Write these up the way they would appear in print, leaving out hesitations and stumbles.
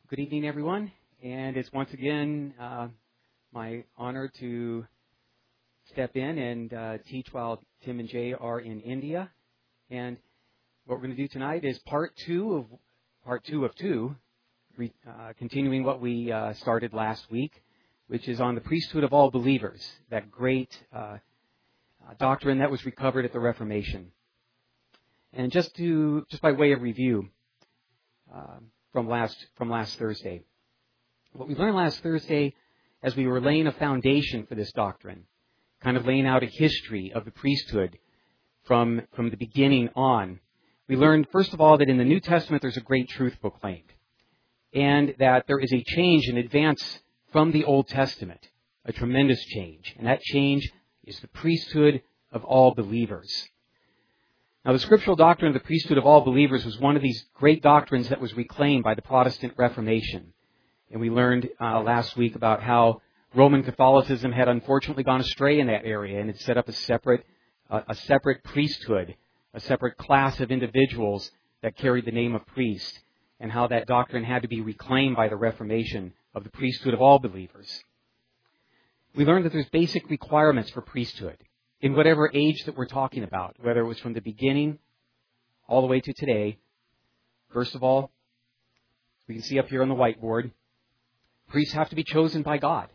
Good evening, everyone. And it's once again my honor to step in and teach while Tim and Jay are in India. And what we're going to do tonight is part two of two, continuing what we started last week, which is on the priesthood of all believers, that great doctrine that was recovered at the Reformation. And just by way of review, from last Thursday. What we learned last Thursday, as we were laying a foundation for this doctrine, kind of laying out a history of the priesthood from the beginning on, we learned, first of all, that in the New Testament there's a great truth proclaimed, and that there is a change, an advance from the Old Testament, a tremendous change, and that change is the priesthood of all believers. Now, the scriptural doctrine of the priesthood of all believers was one of these great doctrines that was reclaimed by the Protestant Reformation. And we learned last week about how Roman Catholicism had unfortunately gone astray in that area and had set up a separate priesthood, a separate class of individuals that carried the name of priest, and how that doctrine had to be reclaimed by the Reformation of the priesthood of all believers. We learned that there's basic requirements for priesthood in whatever age that we're talking about, whether it was from the beginning all the way to today. First of all, we can see up here on the whiteboard, priests have to be chosen by God.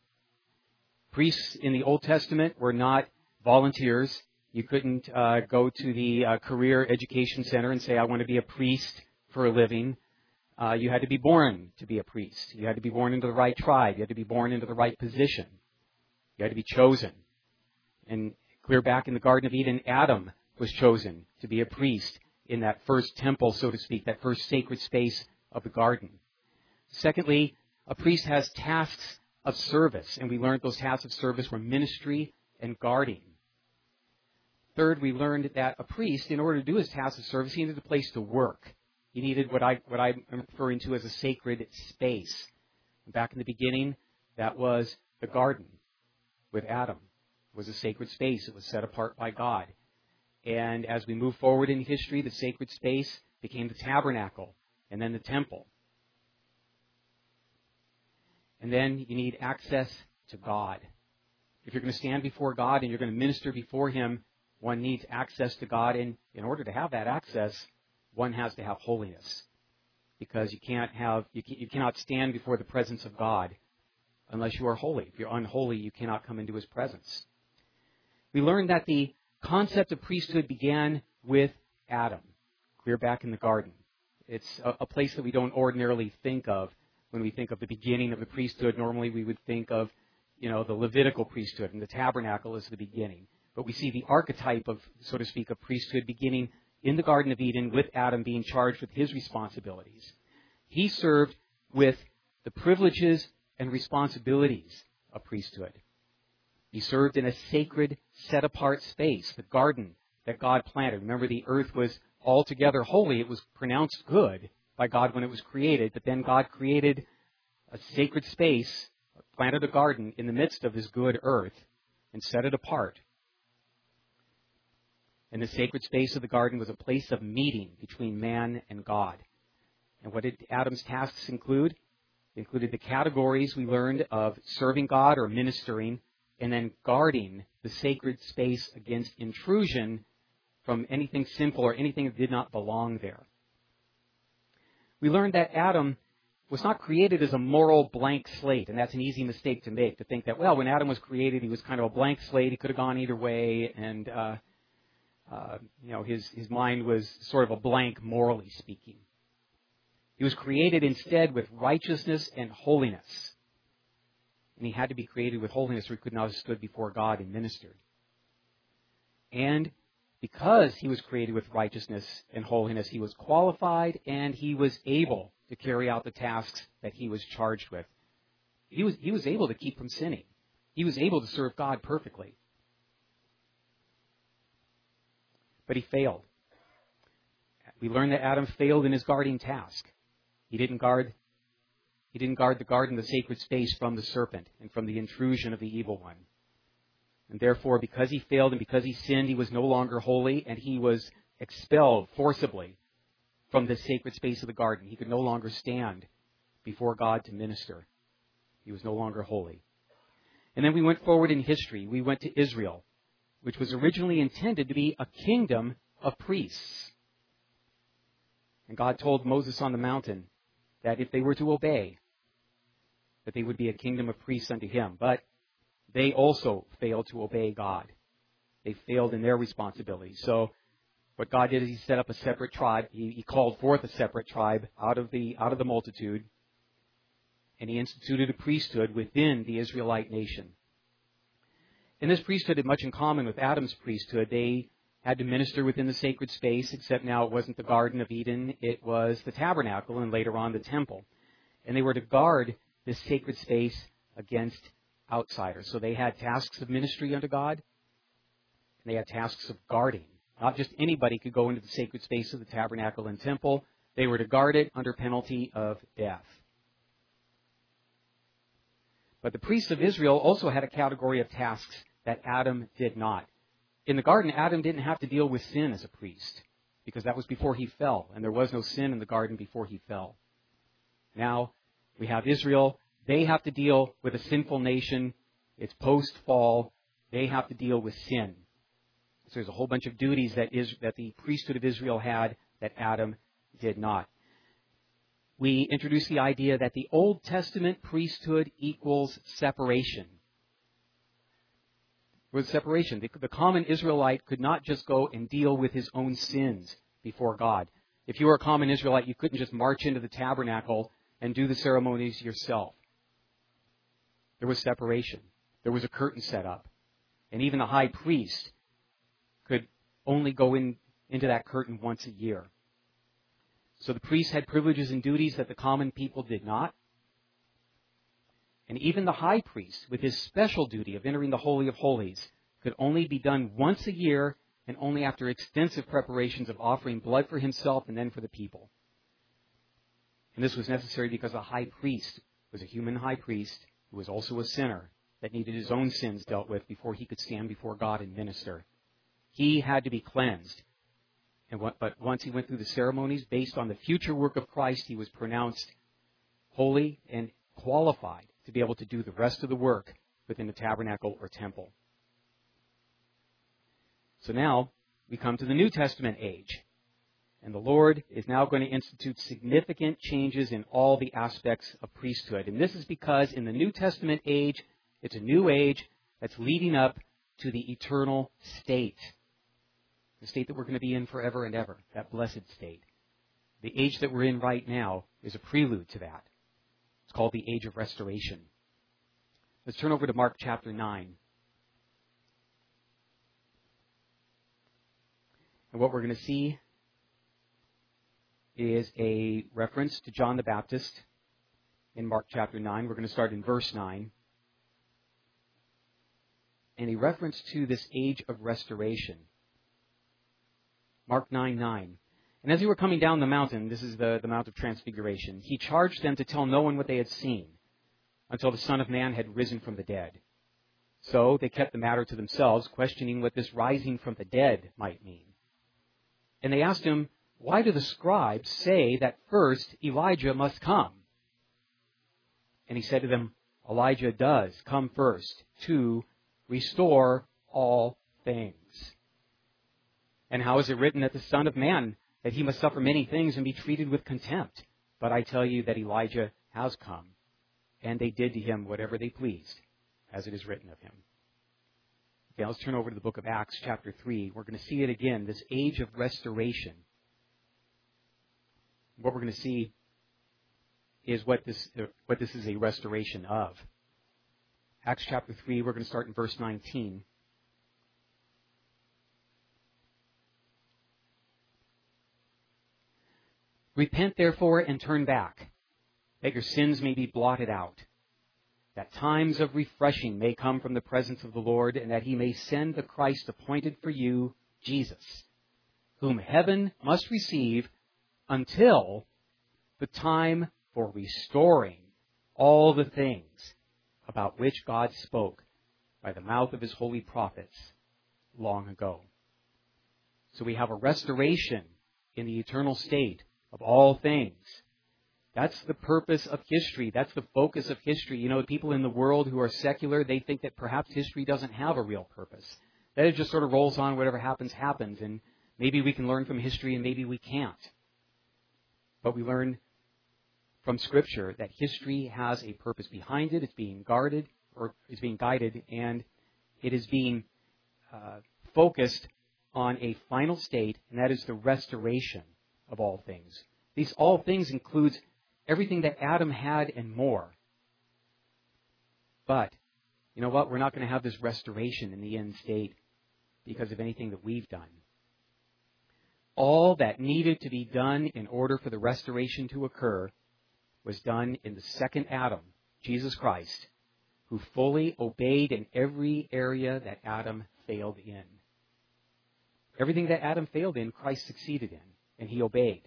Priests in the Old Testament were not volunteers. You couldn't go to the career education center and say, I want to be a priest for a living. You had to be born to be a priest. You had to be born into the right tribe. You had to be born into the right position. You had to be chosen. And clear back in the Garden of Eden, Adam was chosen to be a priest in that first temple, so to speak, that first sacred space of the garden. Secondly, a priest has tasks of service, and we learned those tasks of service were ministry and guarding. Third, we learned that a priest, in order to do his tasks of service, he needed a place to work. He needed what I'm referring to as a sacred space. Back in the beginning, that was the garden with Adam. It was a sacred space. It was set apart by God. And as we move forward in history, the sacred space became the tabernacle and then the temple. And then you need access to God. If you're going to stand before God and you're going to minister before Him, one needs access to God. And in order to have that access, one has to have holiness. Because you cannot stand before the presence of God unless you are holy. If you're unholy, you cannot come into His presence. We learned that the concept of priesthood began with Adam, clear back in the garden. It's a place that we don't ordinarily think of when we think of the beginning of the priesthood. Normally we would think of, the Levitical priesthood, and the tabernacle as the beginning. But we see the archetype of, so to speak, of priesthood beginning in the Garden of Eden with Adam being charged with his responsibilities. He served with the privileges and responsibilities of priesthood. He served in a sacred, set-apart space, the garden that God planted. Remember, the earth was altogether holy. It was pronounced good by God when it was created, but then God created a sacred space, planted a garden in the midst of this good earth, and set it apart. And the sacred space of the garden was a place of meeting between man and God. And what did Adam's tasks include? It included the categories we learned of serving God or ministering, and then guarding the sacred space against intrusion from anything sinful or anything that did not belong there. We learned that Adam was not created as a moral blank slate, and that's an easy mistake to make, to think that, when Adam was created, he was kind of a blank slate, he could have gone either way, and his mind was sort of a blank, morally speaking. He was created instead with righteousness and holiness. And he had to be created with holiness or he could not have stood before God and ministered. And because he was created with righteousness and holiness, he was qualified and he was able to carry out the tasks that he was charged with. He was able to keep from sinning. He was able to serve God perfectly. But he failed. We learned that Adam failed in his guarding task. He didn't guard the garden, the sacred space, from the serpent and from the intrusion of the evil one. And therefore, because he failed and because he sinned, he was no longer holy, and he was expelled forcibly from the sacred space of the garden. He could no longer stand before God to minister. He was no longer holy. And then we went forward in history. We went to Israel, which was originally intended to be a kingdom of priests. And God told Moses on the mountain that if they were to obey, that they would be a kingdom of priests unto him. But they also failed to obey God. They failed in their responsibility. So what God did is he set up a separate tribe. He called forth a separate tribe out of the multitude. And he instituted a priesthood within the Israelite nation. And this priesthood had much in common with Adam's priesthood. They had to minister within the sacred space, except now it wasn't the Garden of Eden, it was the tabernacle and later on the temple. And they were to guard this sacred space against outsiders. So they had tasks of ministry unto God, and they had tasks of guarding. Not just anybody could go into the sacred space of the tabernacle and temple. They were to guard it under penalty of death. But the priests of Israel also had a category of tasks that Adam did not. In the garden, Adam didn't have to deal with sin as a priest, because that was before he fell, and there was no sin in the garden before he fell. Now, we have Israel. They have to deal with a sinful nation. It's post-fall. They have to deal with sin. So there's a whole bunch of duties that the priesthood of Israel had that Adam did not. We introduced the idea that the Old Testament priesthood equals separation. With separation, the common Israelite could not just go and deal with his own sins before God. If you were a common Israelite, you couldn't just march into the tabernacle and do the ceremonies yourself. There was separation. There was a curtain set up. And even the high priest could only go into that curtain once a year. So the priests had privileges and duties that the common people did not. And even the high priest, with his special duty of entering the Holy of Holies, could only be done once a year and only after extensive preparations of offering blood for himself and then for the people. And this was necessary because a high priest was a human high priest who was also a sinner that needed his own sins dealt with before he could stand before God and minister. He had to be cleansed. But once he went through the ceremonies, based on the future work of Christ, he was pronounced holy and qualified to be able to do the rest of the work within the tabernacle or temple. So now we come to the New Testament age. And the Lord is now going to institute significant changes in all the aspects of priesthood. And this is because in the New Testament age, it's a new age that's leading up to the eternal state. The state that we're going to be in forever and ever, that blessed state. The age that we're in right now is a prelude to that. It's called the age of restoration. Let's turn over to Mark chapter 9. And what we're going to see is a reference to John the Baptist in Mark chapter 9. We're going to start in verse 9. And a reference to this age of restoration. Mark 9:9. And as they were coming down the mountain, this is the Mount of Transfiguration, he charged them to tell no one what they had seen until the Son of Man had risen from the dead. So they kept the matter to themselves, questioning what this rising from the dead might mean. And they asked him, why do the scribes say that first Elijah must come? And he said to them, Elijah does come first to restore all things. And how is it written that the Son of Man, that he must suffer many things and be treated with contempt? But I tell you that Elijah has come, and they did to him whatever they pleased, as it is written of him. Okay, let's turn over to the book of Acts, chapter 3. We're going to see it again, this age of restoration. What we're going to see is what this is a restoration of. Acts chapter 3, we're going to start in verse 19. Repent, therefore, and turn back, that your sins may be blotted out, that times of refreshing may come from the presence of the Lord, and that he may send the Christ appointed for you, Jesus, whom heaven must receive until the time for restoring all the things about which God spoke by the mouth of his holy prophets long ago. So we have a restoration in the eternal state of all things. That's the purpose of history. That's the focus of history. You know, people in the world who are secular, they think that perhaps history doesn't have a real purpose. That it just sort of rolls on, whatever happens, happens. And maybe we can learn from history and maybe we can't. But we learn from Scripture that history has a purpose behind it. It's being guarded, or is being guided, and it is being focused on a final state, and that is the restoration of all things. These all things includes everything that Adam had and more. But, you know what? We're not going to have this restoration in the end state because of anything that we've done. All that needed to be done in order for the restoration to occur was done in the second Adam, Jesus Christ, who fully obeyed in every area that Adam failed in. Everything that Adam failed in, Christ succeeded in, and he obeyed.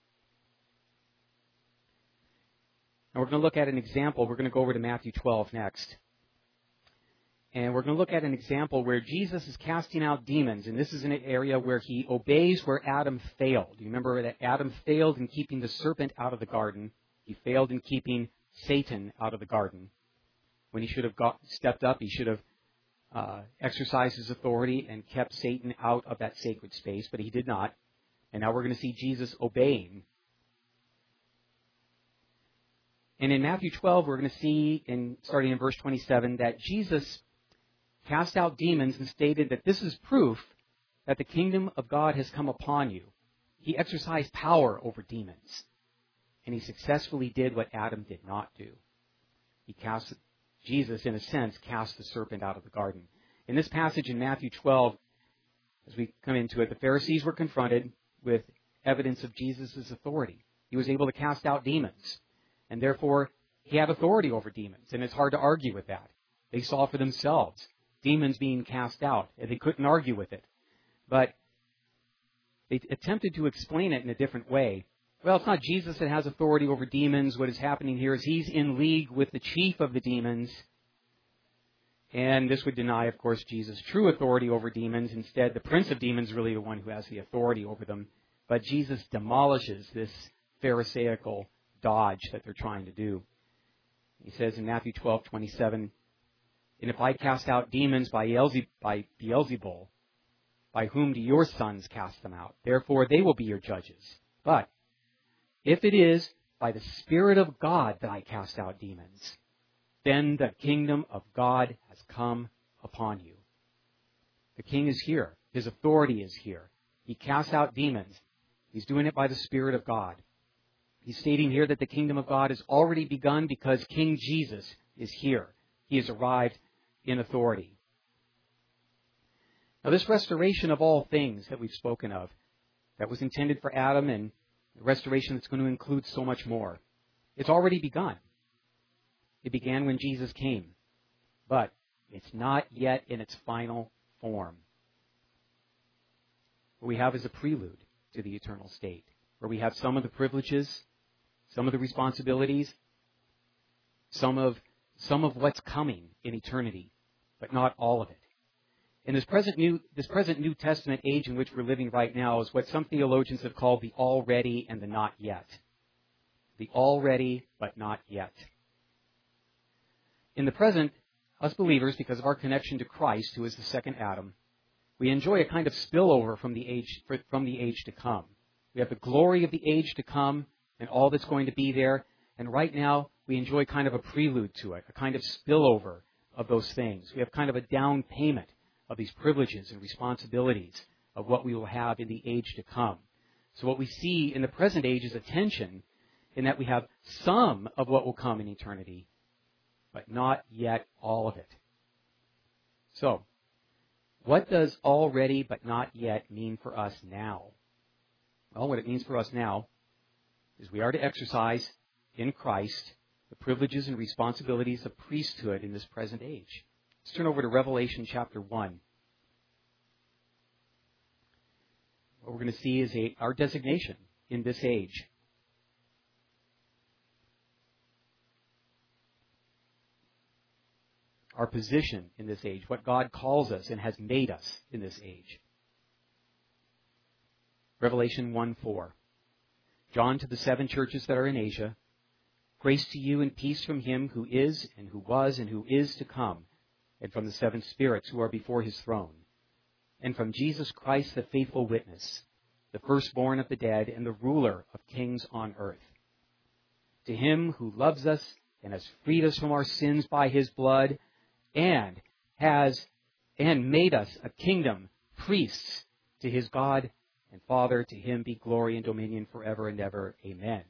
Now we're going to look at an example. We're going to go over to Matthew 12 next. And we're going to look at an example where Jesus is casting out demons, and this is an area where he obeys where Adam failed. You remember that Adam failed in keeping the serpent out of the garden. He failed in keeping Satan out of the garden. When he should have stepped up, he should have exercised his authority and kept Satan out of that sacred space, but he did not. And now we're going to see Jesus obeying. And in Matthew 12, we're going to see, starting in verse 27, that Jesus cast out demons and stated that this is proof that the kingdom of God has come upon you. He exercised power over demons. And he successfully did what Adam did not do. Jesus, in a sense, cast the serpent out of the garden. In this passage in Matthew 12, as we come into it, the Pharisees were confronted with evidence of Jesus' authority. He was able to cast out demons. And therefore, he had authority over demons. And it's hard to argue with that. They saw for themselves demons being cast out. And they couldn't argue with it. But they attempted to explain it in a different way. Well, it's not Jesus that has authority over demons. What is happening here is he's in league with the chief of the demons. And this would deny, of course, Jesus' true authority over demons. Instead, the prince of demons is really the one who has the authority over them. But Jesus demolishes this Pharisaical dodge that they're trying to do. He says in Matthew 12:27, and if I cast out demons by Beelzebul, by whom do your sons cast them out? Therefore they will be your judges. But if it is by the Spirit of God that I cast out demons, then the kingdom of God has come upon you. The king is here. His authority is here. He casts out demons. He's doing it by the Spirit of God. He's stating here that the kingdom of God has already begun because King Jesus is here. He has arrived in authority. Now, this restoration of all things that we've spoken of, that was intended for Adam, and the restoration that's going to include so much more, it's already begun. It began when Jesus came, but it's not yet in its final form. What we have is a prelude to the eternal state, where we have some of the privileges, some of the responsibilities, some of what's coming in eternity, but not all of it. And this present New Testament age in which we're living right now is what some theologians have called the already and the not yet. The already, but not yet. In the present, us believers, because of our connection to Christ, who is the second Adam, we enjoy a kind of spillover from the age to come. We have the glory of the age to come and all that's going to be there. And right now, we enjoy kind of a prelude to it, a kind of spillover of those things. We have kind of a down payment of these privileges and responsibilities of what we will have in the age to come. So what we see in the present age is a tension in that we have some of what will come in eternity, but not yet all of it. So, what does already but not yet mean for us now? Well, what it means for us now is we are to exercise in Christ the privileges and responsibilities of priesthood in this present age. Let's turn over to Revelation chapter 1. What we're going to see is our designation in this age. Our position in this age, what God calls us and has made us in this age. Revelation 1:4. John, to the 7 churches that are in Asia, Grace to you and peace from him who is, and who was, and who is to come, and from the seven spirits who are before his throne, and from Jesus Christ, the faithful witness, the firstborn of the dead, and the ruler of kings on earth. To him who loves us and has freed us from our sins by his blood, and made us a kingdom, priests to his God and Father, to him be glory and dominion forever and ever. Amen.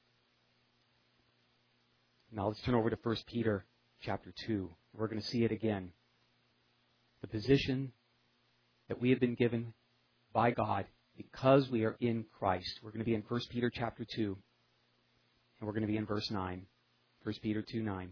Now let's turn over to 1 Peter chapter 2. We're going to see it again. The position that we have been given by God because we are in Christ. We're going to be in 1 Peter chapter 2, and we're going to be in verse 9. 1 Peter 2:9.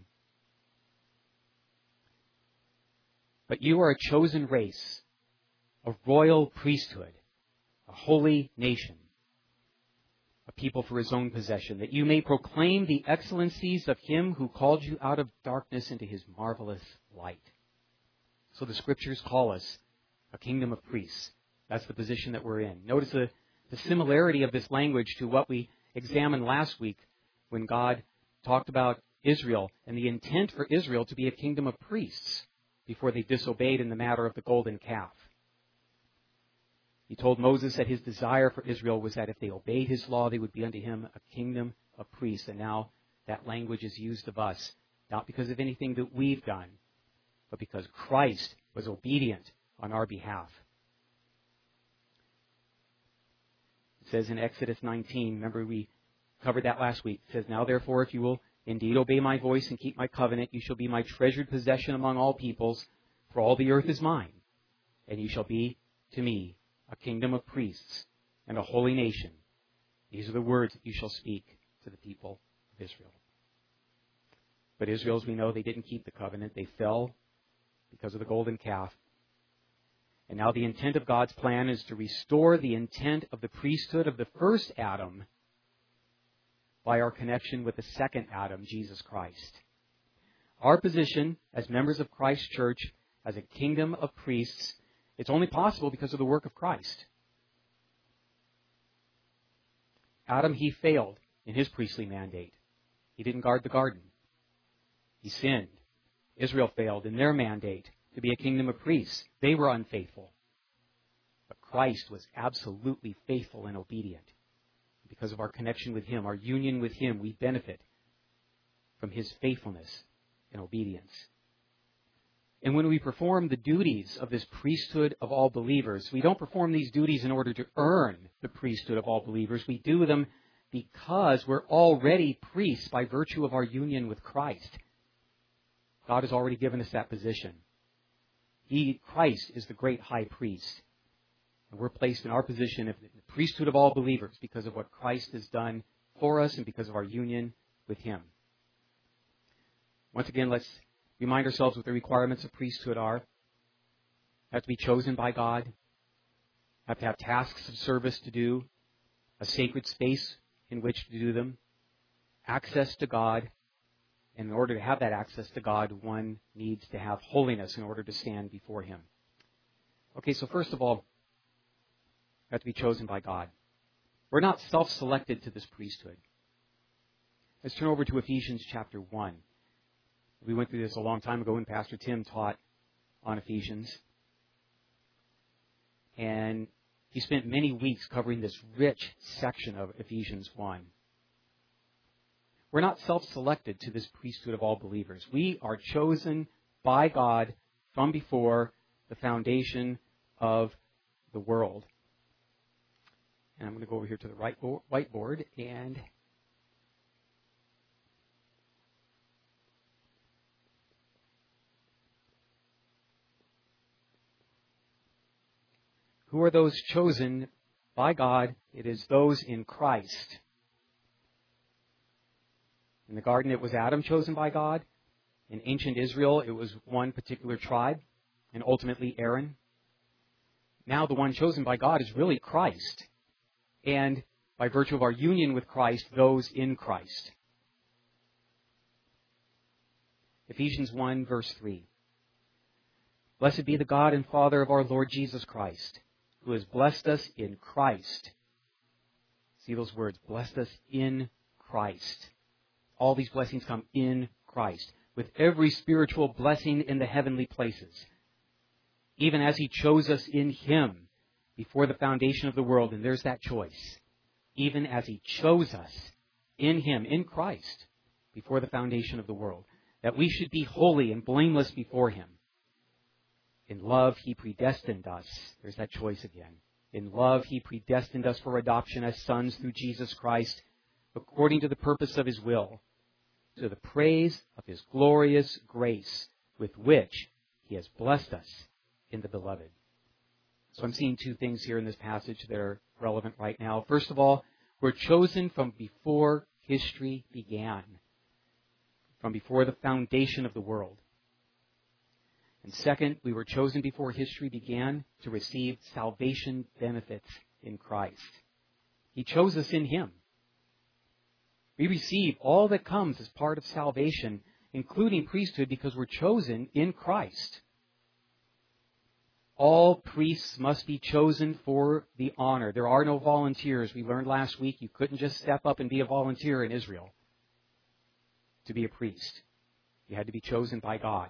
But you are a chosen race, a royal priesthood, a holy nation, a people for his own possession, that you may proclaim the excellencies of him who called you out of darkness into his marvelous light. So the Scriptures call us a kingdom of priests. That's the position that we're in. Notice the similarity of this language to what we examined last week when God talked about Israel and the intent for Israel to be a kingdom of priests before they disobeyed in the matter of the golden calf. He told Moses that his desire for Israel was that if they obeyed his law, they would be unto him a kingdom of priests. And now that language is used of us, not because of anything that we've done, but because Christ was obedient on our behalf. It says in Exodus 19, remember we covered that last week. It says, now therefore, if you will indeed obey my voice and keep my covenant, you shall be my treasured possession among all peoples, for all the earth is mine. And you shall be to me a kingdom of priests and a holy nation. These are the words that you shall speak to the people of Israel. But Israel, as we know, they didn't keep the covenant. They fell because of the golden calf. And now the intent of God's plan is to restore the intent of the priesthood of the first Adam by our connection with the second Adam, Jesus Christ. Our position as members of Christ's church, as a kingdom of priests, it's only possible because of the work of Christ. Adam, he failed in his priestly mandate. He didn't guard the garden. He sinned. Israel failed in their mandate to be a kingdom of priests. They were unfaithful. But Christ was absolutely faithful and obedient. Because of our connection with him, our union with him, we benefit from his faithfulness and obedience. And when we perform the duties of this priesthood of all believers, we don't perform these duties in order to earn the priesthood of all believers. We do them because we're already priests by virtue of our union with Christ. God has already given us that position. Christ is the great high priest. And we're placed in our position of the priesthood of all believers because of what Christ has done for us and because of our union with him. Once again, let's remind ourselves what the requirements of priesthood are. Have to be chosen by God. Have to have tasks of service to do. A sacred space in which to do them. Access to God. And in order to have that access to God, one needs to have holiness in order to stand before him. Okay, so first of all, we have to be chosen by God. We're not self-selected to this priesthood. Let's turn over to Ephesians chapter 1. We went through this a long time ago when Pastor Tim taught on Ephesians. And he spent many weeks covering this rich section of Ephesians 1. We're not self-selected to this priesthood of all believers. We are chosen by God from before the foundation of the world. And I'm going to go over here to the whiteboard and who are those chosen by God? It is those in Christ. In the garden, it was Adam chosen by God. In ancient Israel, it was one particular tribe, and ultimately Aaron. Now the one chosen by God is really Christ. And by virtue of our union with Christ, those in Christ. Ephesians 1, verse 3. Blessed be the God and Father of our Lord Jesus Christ, who has blessed us in Christ. See those words, blessed us in Christ. all these blessings come in Christ, with every spiritual blessing in the heavenly places. Even as He chose us in Him before the foundation of the world, and there's that choice. Even as He chose us in Him, in Christ, before the foundation of the world, that we should be holy and blameless before Him. In love, He predestined us. There's that choice again. In love, He predestined us for adoption as sons through Jesus Christ, according to the purpose of His will, to the praise of His glorious grace, with which He has blessed us in the Beloved. So I'm seeing two things here in this passage that are relevant right now. First of all, we're chosen from before history began, from before the foundation of the world. And second, we were chosen before history began to receive salvation benefits in Christ. He chose us in Him. We receive all that comes as part of salvation, including priesthood, because we're chosen in Christ. All priests must be chosen for the honor. There are no volunteers. We learned last week you couldn't just step up and be a volunteer in Israel to be a priest. You had to be chosen by God.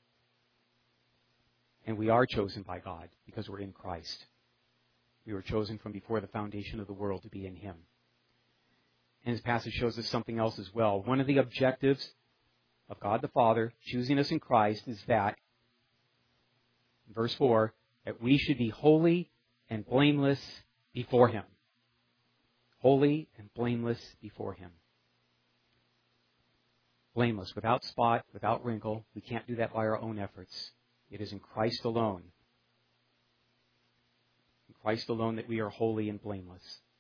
And we are chosen by God because we're in Christ. We were chosen from before the foundation of the world to be in Him. And this passage shows us something else as well. One of the objectives of God the Father choosing us in Christ is that, verse 4, that we should be holy and blameless before Him. Holy and blameless before Him. Blameless, without spot, without wrinkle. We can't do that by our own efforts. It is in Christ alone. In Christ alone that we are holy and blameless.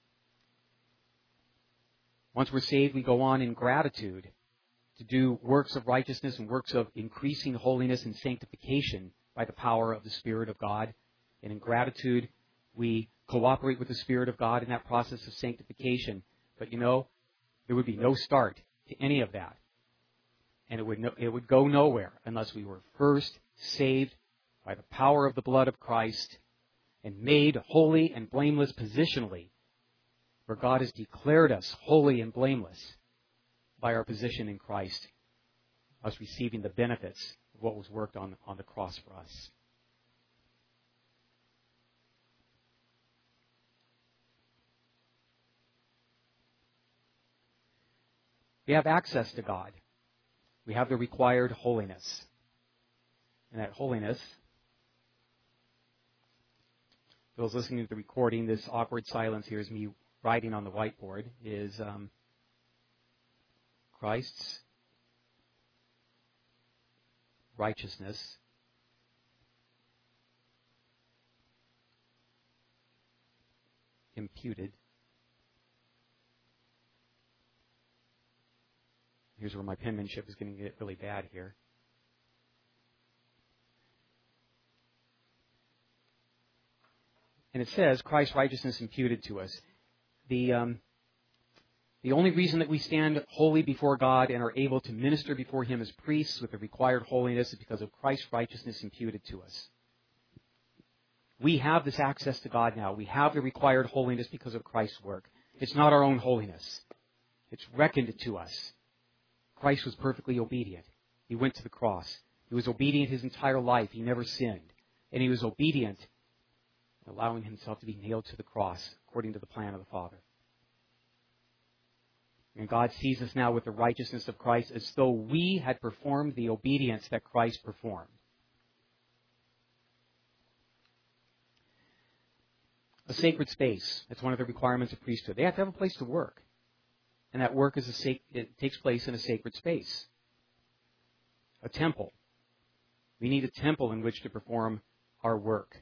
Once we're saved, we go on in gratitude to do works of righteousness and works of increasing holiness and sanctification by the power of the Spirit of God. And in gratitude, we cooperate with the Spirit of God in that process of sanctification. But there would be no start to any of that. And it would go nowhere unless we were first saved by the power of the blood of Christ and made holy and blameless positionally, where God has declared us holy and blameless by our position in Christ, us receiving the benefits of what was worked on the cross for us. We have access to God. We have the required holiness. And that holiness, those listening to the recording, this awkward silence here is me writing on the whiteboard, is Christ's righteousness imputed. Here's where my penmanship is going to get really bad here. And it says, Christ's righteousness imputed to us. The only reason that we stand holy before God and are able to minister before Him as priests with the required holiness is because of Christ's righteousness imputed to us. We have this access to God now. We have the required holiness because of Christ's work. It's not our own holiness. It's reckoned to us. Christ was perfectly obedient. He went to the cross. He was obedient His entire life. He never sinned. And He was obedient, allowing Himself to be nailed to the cross according to the plan of the Father. And God sees us now with the righteousness of Christ as though we had performed the obedience that Christ performed. A sacred space. That's one of the requirements of priesthood. They have to have a place to work. And that work it takes place in a sacred space. A temple. We need a temple in which to perform our work.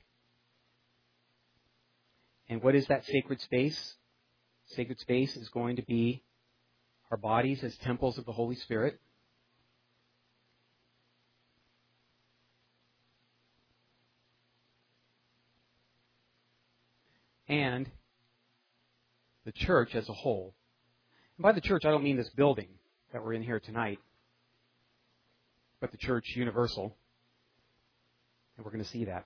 And what is that sacred space? Sacred space is going to be our bodies as temples of the Holy Spirit. And the church as a whole. And by the church, I don't mean this building that we're in here tonight, but the church universal. And we're going to see that.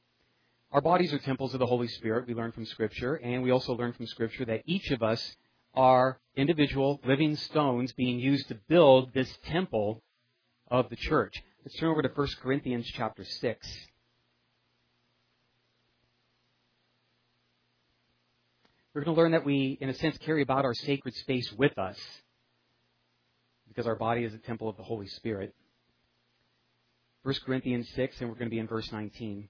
Our bodies are temples of the Holy Spirit. We learn from Scripture, and we also learn from Scripture that each of us are individual living stones being used to build this temple of the church. Let's turn over to 1 Corinthians chapter 6. We're going to learn that we, in a sense, carry about our sacred space with us because our body is a temple of the Holy Spirit. 1 Corinthians 6, and we're going to be in verse 19.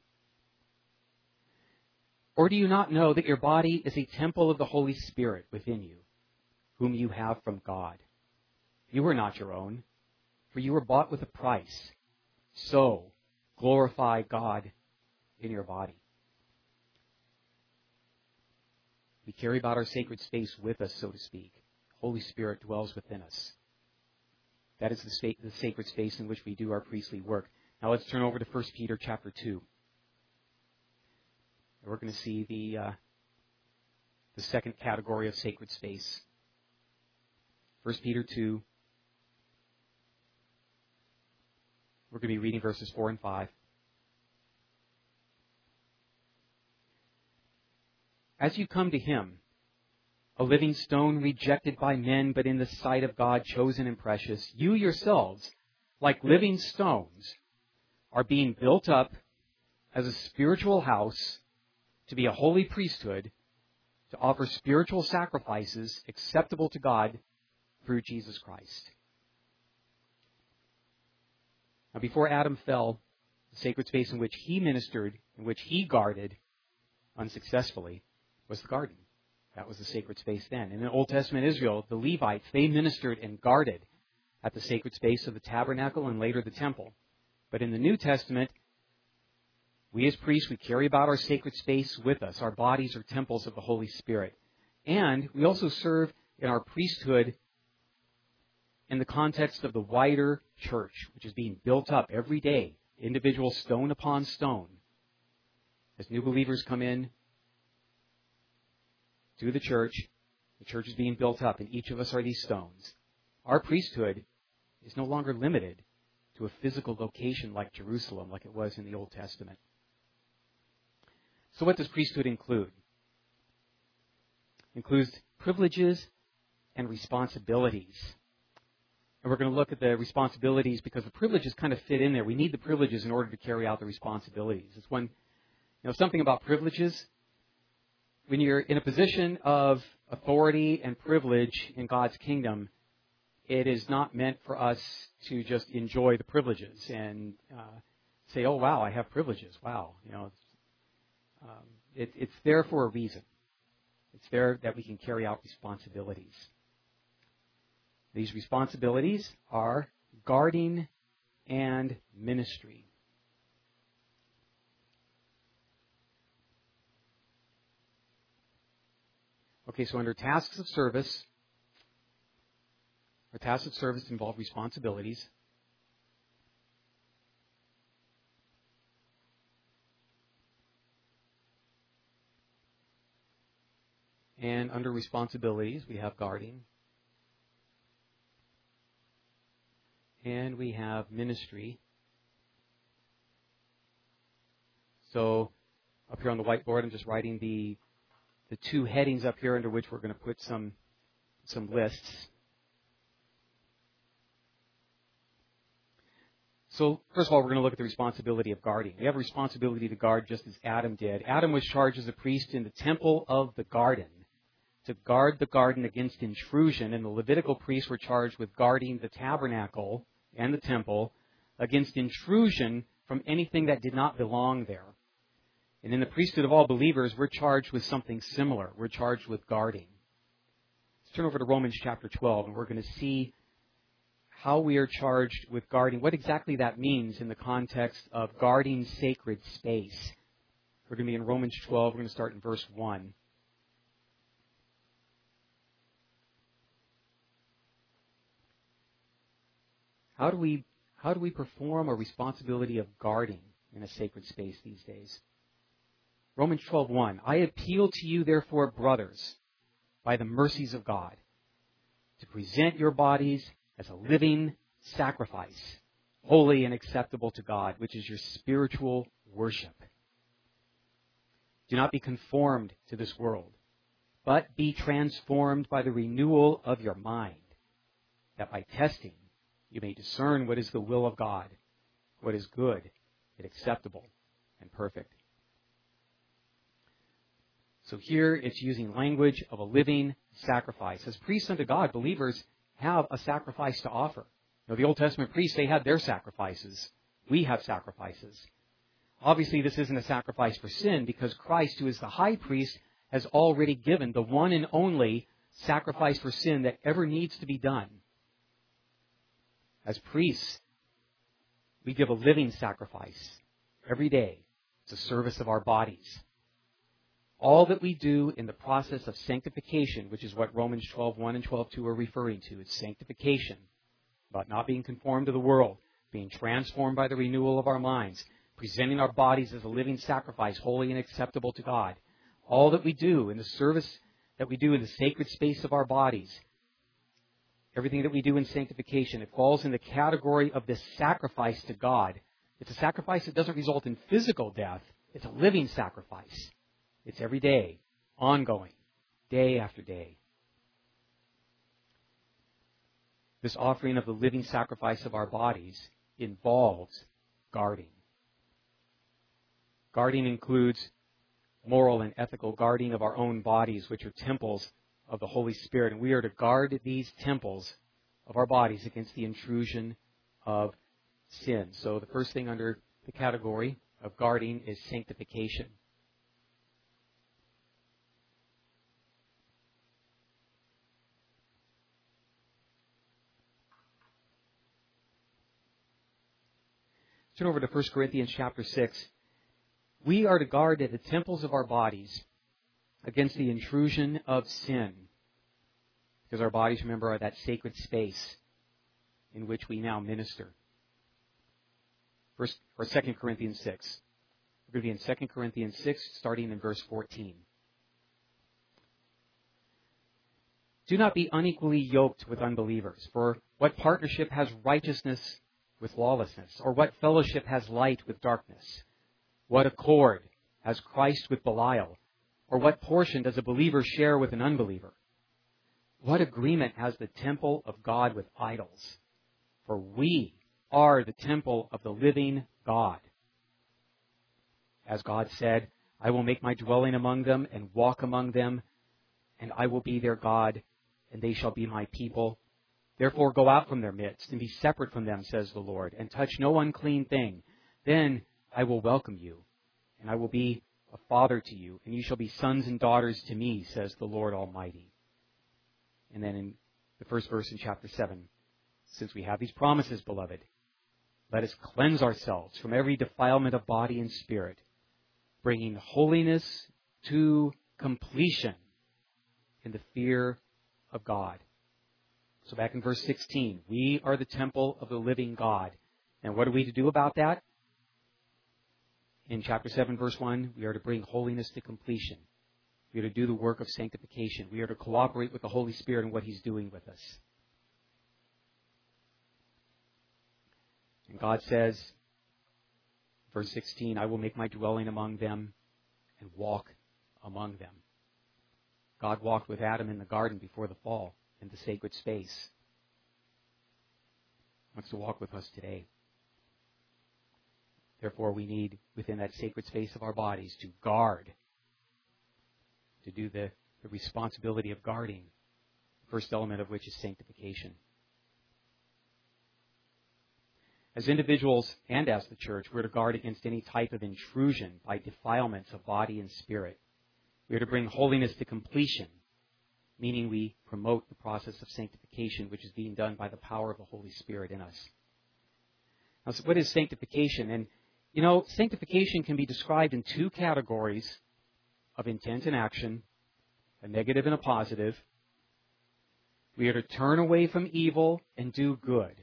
Or do you not know that your body is a temple of the Holy Spirit within you, whom you have from God? You are not your own, for you were bought with a price. So, glorify God in your body. We carry about our sacred space with us, so to speak. Holy Spirit dwells within us. That is the sacred space in which we do our priestly work. Now let's turn over to 1 Peter chapter 2. We're going to see the second category of sacred space. 1 Peter 2. We're going to be reading verses 4 and 5. As you come to Him, a living stone rejected by men, but in the sight of God chosen and precious, you yourselves, like living stones, are being built up as a spiritual house to be a holy priesthood, to offer spiritual sacrifices acceptable to God through Jesus Christ. Now, before Adam fell, the sacred space in which he ministered, in which he guarded unsuccessfully, was the garden. That was the sacred space then. In the Old Testament Israel, the Levites, they ministered and guarded at the sacred space of the tabernacle and later the temple. But in the New Testament, we as priests, we carry about our sacred space with us. Our bodies are temples of the Holy Spirit. And we also serve in our priesthood in the context of the wider church, which is being built up every day, individual stone upon stone. As new believers come in to the church is being built up, and each of us are these stones. Our priesthood is no longer limited to a physical location like Jerusalem, like it was in the Old Testament. So what does priesthood include? It includes privileges and responsibilities. And we're going to look at the responsibilities because the privileges kind of fit in there. We need the privileges in order to carry out the responsibilities. It's one, something about privileges. When you're in a position of authority and privilege in God's kingdom, it is not meant for us to just enjoy the privileges and say, oh, wow, I have privileges. Wow. It's there for a reason. It's there that we can carry out responsibilities. These responsibilities are guarding and ministry. Okay, so under tasks of service, our tasks of service involve responsibilities. And under responsibilities, we have guarding. And we have ministry. So up here on the whiteboard, I'm just writing the two headings up here under which we're going to put some lists. So first of all, we're going to look at the responsibility of guarding. We have a responsibility to guard just as Adam did. Adam was charged as a priest in the temple of the garden to guard the garden against intrusion, and the Levitical priests were charged with guarding the tabernacle and the temple against intrusion from anything that did not belong there. And in the priesthood of all believers, we're charged with something similar. We're charged with guarding. Let's turn over to Romans chapter 12, and we're going to see how we are charged with guarding, what exactly that means in the context of guarding sacred space. We're going to be in Romans 12. We're going to start in verse 1. How do we perform a responsibility of guarding in a sacred space these days? Romans 12:1. I appeal to you, therefore, brothers, by the mercies of God, to present your bodies as a living sacrifice, holy and acceptable to God, which is your spiritual worship. Do not be conformed to this world, but be transformed by the renewal of your mind, that by testing you may discern what is the will of God, what is good and acceptable and perfect. So here it's using language of a living sacrifice. As priests unto God, believers have a sacrifice to offer. The Old Testament priests, they had their sacrifices. We have sacrifices. Obviously, this isn't a sacrifice for sin because Christ, who is the high priest, has already given the one and only sacrifice for sin that ever needs to be done. As priests, we give a living sacrifice every day. It's a service of our bodies. All that we do in the process of sanctification, which is what Romans 12:1 and 12:2 are referring to, it's sanctification, about not being conformed to the world, being transformed by the renewal of our minds, presenting our bodies as a living sacrifice, holy and acceptable to God. All that we do in the service that we do in the sacred space of our bodies, everything that we do in sanctification, it falls in the category of this sacrifice to God. It's a sacrifice that doesn't result in physical death. It's a living sacrifice. It's every day, ongoing, day after day. This offering of the living sacrifice of our bodies involves guarding. Guarding includes moral and ethical guarding of our own bodies, which are temples of the Holy Spirit. And we are to guard these temples of our bodies against the intrusion of sin. So the first thing under the category of guarding is sanctification. Turn over to 1 Corinthians chapter 6. We are to guard the temples of our bodies against the intrusion of sin. Because our bodies, remember, are that sacred space in which we now minister. 2 Corinthians 6. We're going to be in 2 Corinthians 6, starting in verse 14. Do not be unequally yoked with unbelievers. For what partnership has righteousness with lawlessness? Or what fellowship has light with darkness? What accord has Christ with Belial? Or what portion does a believer share with an unbeliever? What agreement has the temple of God with idols? For we are the temple of the living God. As God said, I will make my dwelling among them and walk among them, and I will be their God, and they shall be my people. Therefore go out from their midst and be separate from them, says the Lord, and touch no unclean thing. Then I will welcome you, and I will be a father to you, and you shall be sons and daughters to me, says the Lord Almighty. And then in the first verse in chapter 7, since we have these promises, beloved, let us cleanse ourselves from every defilement of body and spirit, bringing holiness to completion in the fear of God. So back in verse 16, we are the temple of the living God. And what are we to do about that? In chapter 7, verse 1, we are to bring holiness to completion. We are to do the work of sanctification. We are to cooperate with the Holy Spirit in what He's doing with us. And God says, verse 16, I will make my dwelling among them and walk among them. God walked with Adam in the garden before the fall in the sacred space. He wants to walk with us today. Therefore, we need, within that sacred space of our bodies, to guard, to do the responsibility of guarding, the first element of which is sanctification. As individuals and as the church, we're to guard against any type of intrusion by defilements of body and spirit. We are to bring holiness to completion, meaning we promote the process of sanctification, which is being done by the power of the Holy Spirit in us. Now, so what is sanctification? And, sanctification can be described in two categories of intent and action, a negative and a positive. We are to turn away from evil and do good.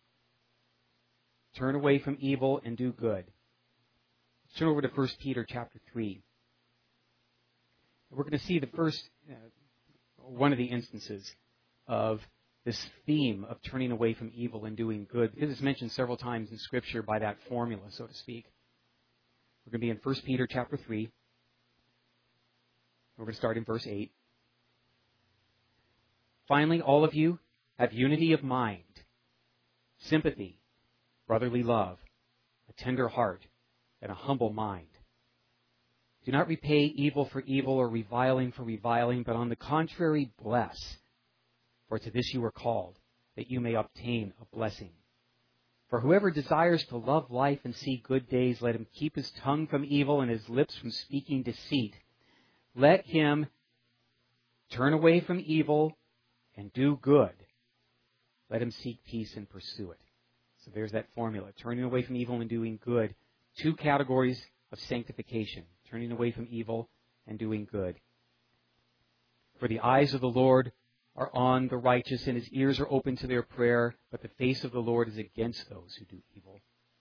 Turn away from evil and do good. Let's turn over to 1 Peter chapter 3. We're going to see the first, one of the instances of this theme of turning away from evil and doing good, because it's mentioned several times in Scripture by that formula, so to speak. We're going to be in 1 Peter chapter 3. We're going to start in verse 8. Finally, all of you have unity of mind, sympathy, brotherly love, a tender heart, and a humble mind. Do not repay evil for evil or reviling for reviling, but on the contrary, bless. For to this you were called, that you may obtain a blessing. For whoever desires to love life and see good days, let him keep his tongue from evil and his lips from speaking deceit. Let him turn away from evil and do good. Let him seek peace and pursue it. So there's that formula. Turning away from evil and doing good. Two categories of sanctification. Turning away from evil and doing good. For the eyes of the Lord are on the righteous, and his ears are open to their prayer, but the face of the Lord is against those who do evil.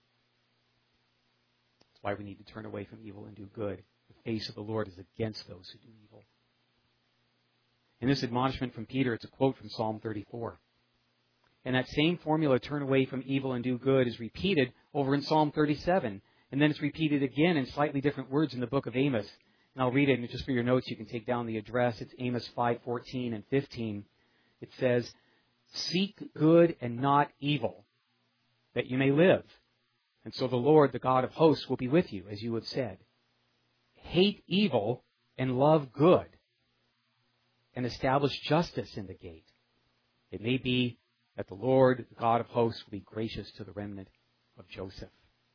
That's why we need to turn away from evil and do good. The face of the Lord is against those who do evil. In this admonishment from Peter, it's a quote from Psalm 34. And that same formula, turn away from evil and do good, is repeated over in Psalm 37. And then it's repeated again in slightly different words in the book of Amos. And I'll read it, and just for your notes, you can take down the address. It's Amos 5:14 and 15. It says, seek good and not evil, that you may live. And so the Lord, the God of hosts, will be with you, as you have said. Hate evil and love good, and establish justice in the gate. It may be that the Lord, the God of hosts, will be gracious to the remnant of Joseph.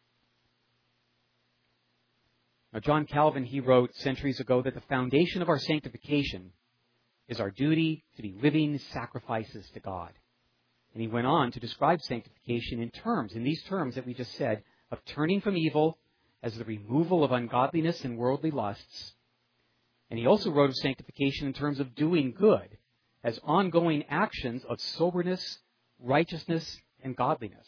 Now, John Calvin, he wrote centuries ago that the foundation of our sanctification is our duty to be living sacrifices to God. And he went on to describe sanctification in these terms that we just said, of turning from evil as the removal of ungodliness and worldly lusts. And he also wrote of sanctification in terms of doing good as ongoing actions of soberness, righteousness, and godliness.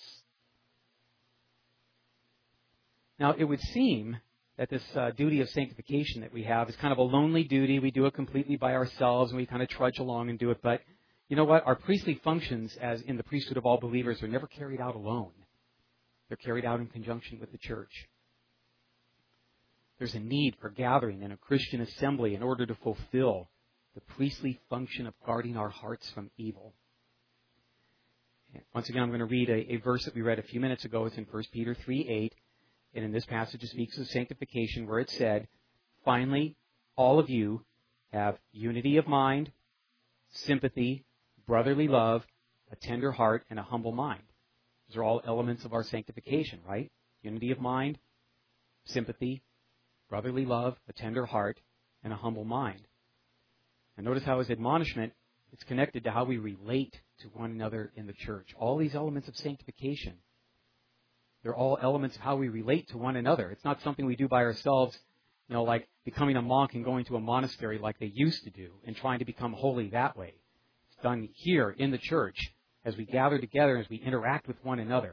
Now, it would seem that this duty of sanctification that we have is kind of a lonely duty. We do it completely by ourselves, and we kind of trudge along and do it. But you know what? Our priestly functions, as in the priesthood of all believers, are never carried out alone. They're carried out in conjunction with the church. There's a need for gathering in a Christian assembly in order to fulfill the priestly function of guarding our hearts from evil. And once again, I'm going to read a verse that we read a few minutes ago. It's in 1 Peter 3:8. And in this passage, it speaks of sanctification, where it said, finally, all of you have unity of mind, sympathy, brotherly love, a tender heart, and a humble mind. These are all elements of our sanctification, right? Unity of mind, sympathy, brotherly love, a tender heart, and a humble mind. And notice how his admonishment is connected to how we relate to one another in the church. All these elements of sanctification, they're all elements of how we relate to one another. It's not something we do by ourselves, like becoming a monk and going to a monastery like they used to do and trying to become holy that way. It's done here in the church as we gather together, as we interact with one another.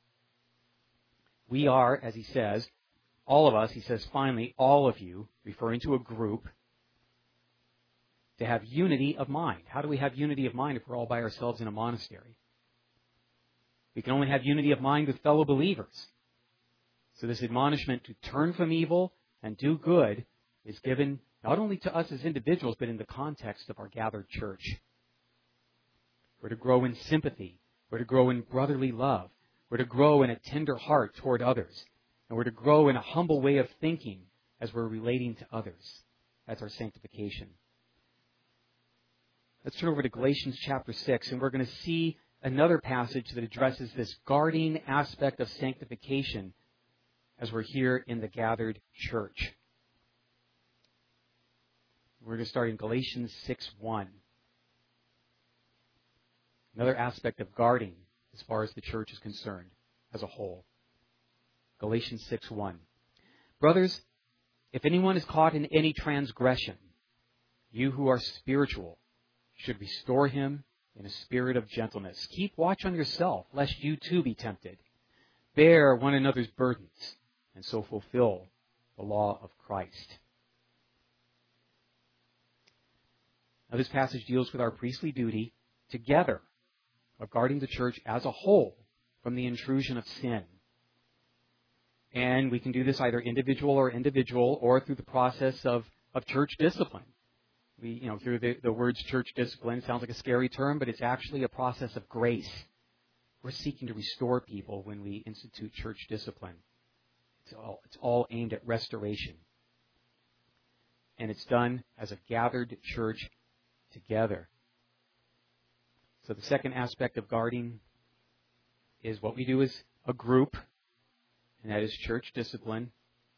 We are, as he says, all of us, he says, finally, all of you, referring to a group, to have unity of mind. How do we have unity of mind if we're all by ourselves in a monastery? We can only have unity of mind with fellow believers. So this admonishment to turn from evil and do good is given not only to us as individuals, but in the context of our gathered church. We're to grow in sympathy. We're to grow in brotherly love. We're to grow in a tender heart toward others. And we're to grow in a humble way of thinking as we're relating to others. That's our sanctification. Let's turn over to Galatians chapter 6, and we're going to see another passage that addresses this guarding aspect of sanctification as we're here in the gathered church. We're going to start in Galatians 6:1. Another aspect of guarding as far as the church is concerned as a whole. Galatians 6:1. Brothers, if anyone is caught in any transgression, you who are spiritual should restore him in a spirit of gentleness. Keep watch on yourself, lest you too be tempted. Bear one another's burdens, and so fulfill the law of Christ. Now, this passage deals with our priestly duty together of guarding the church as a whole from the intrusion of sin. And we can do this either individual or through the process of church discipline. We, hear the words church discipline. It sounds like a scary term, but it's actually a process of grace. We're seeking to restore people when we institute church discipline. It's all aimed at restoration. And it's done as a gathered church together. So the second aspect of guarding is what we do as a group, and that is church discipline.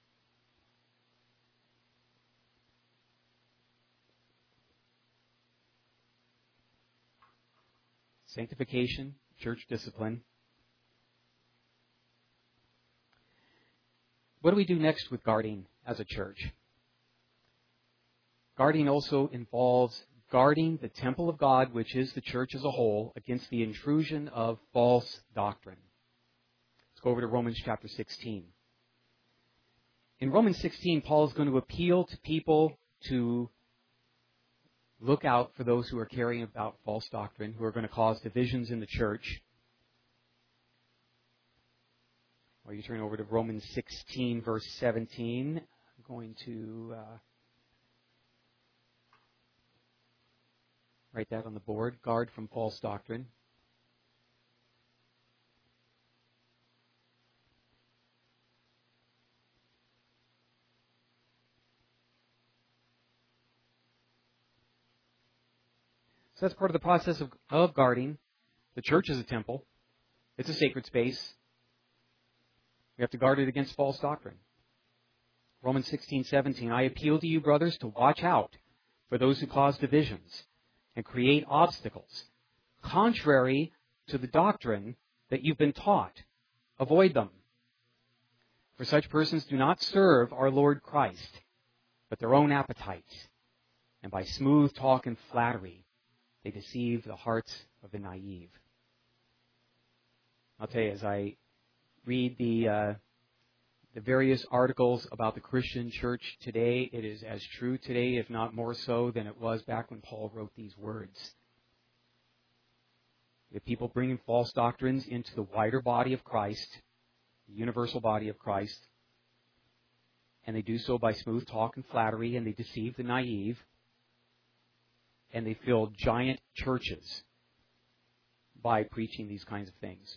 Sanctification, church discipline. What do we do next with guarding as a church? Guarding also involves guarding the temple of God, which is the church as a whole, against the intrusion of false doctrine. Let's go over to Romans chapter 16. In Romans 16, Paul is going to appeal to people to look out for those who are carrying about false doctrine, who are going to cause divisions in the church. While you turn over to Romans 16, verse 17, I'm going to write that on the board. Guard from false doctrine. So that's part of the process of guarding. The church is a temple. It's a sacred space. We have to guard it against false doctrine. Romans 16:17, I appeal to you, brothers, to watch out for those who cause divisions and create obstacles, contrary to the doctrine that you've been taught. Avoid them. For such persons do not serve our Lord Christ, but their own appetites. And by smooth talk and flattery, they deceive the hearts of the naive. I'll tell you, as I read the various articles about the Christian church today, it is as true today, if not more so, than it was back when Paul wrote these words. The people bringing false doctrines into the wider body of Christ, the universal body of Christ, and they do so by smooth talk and flattery, and they deceive the naive, and they fill giant churches by preaching these kinds of things.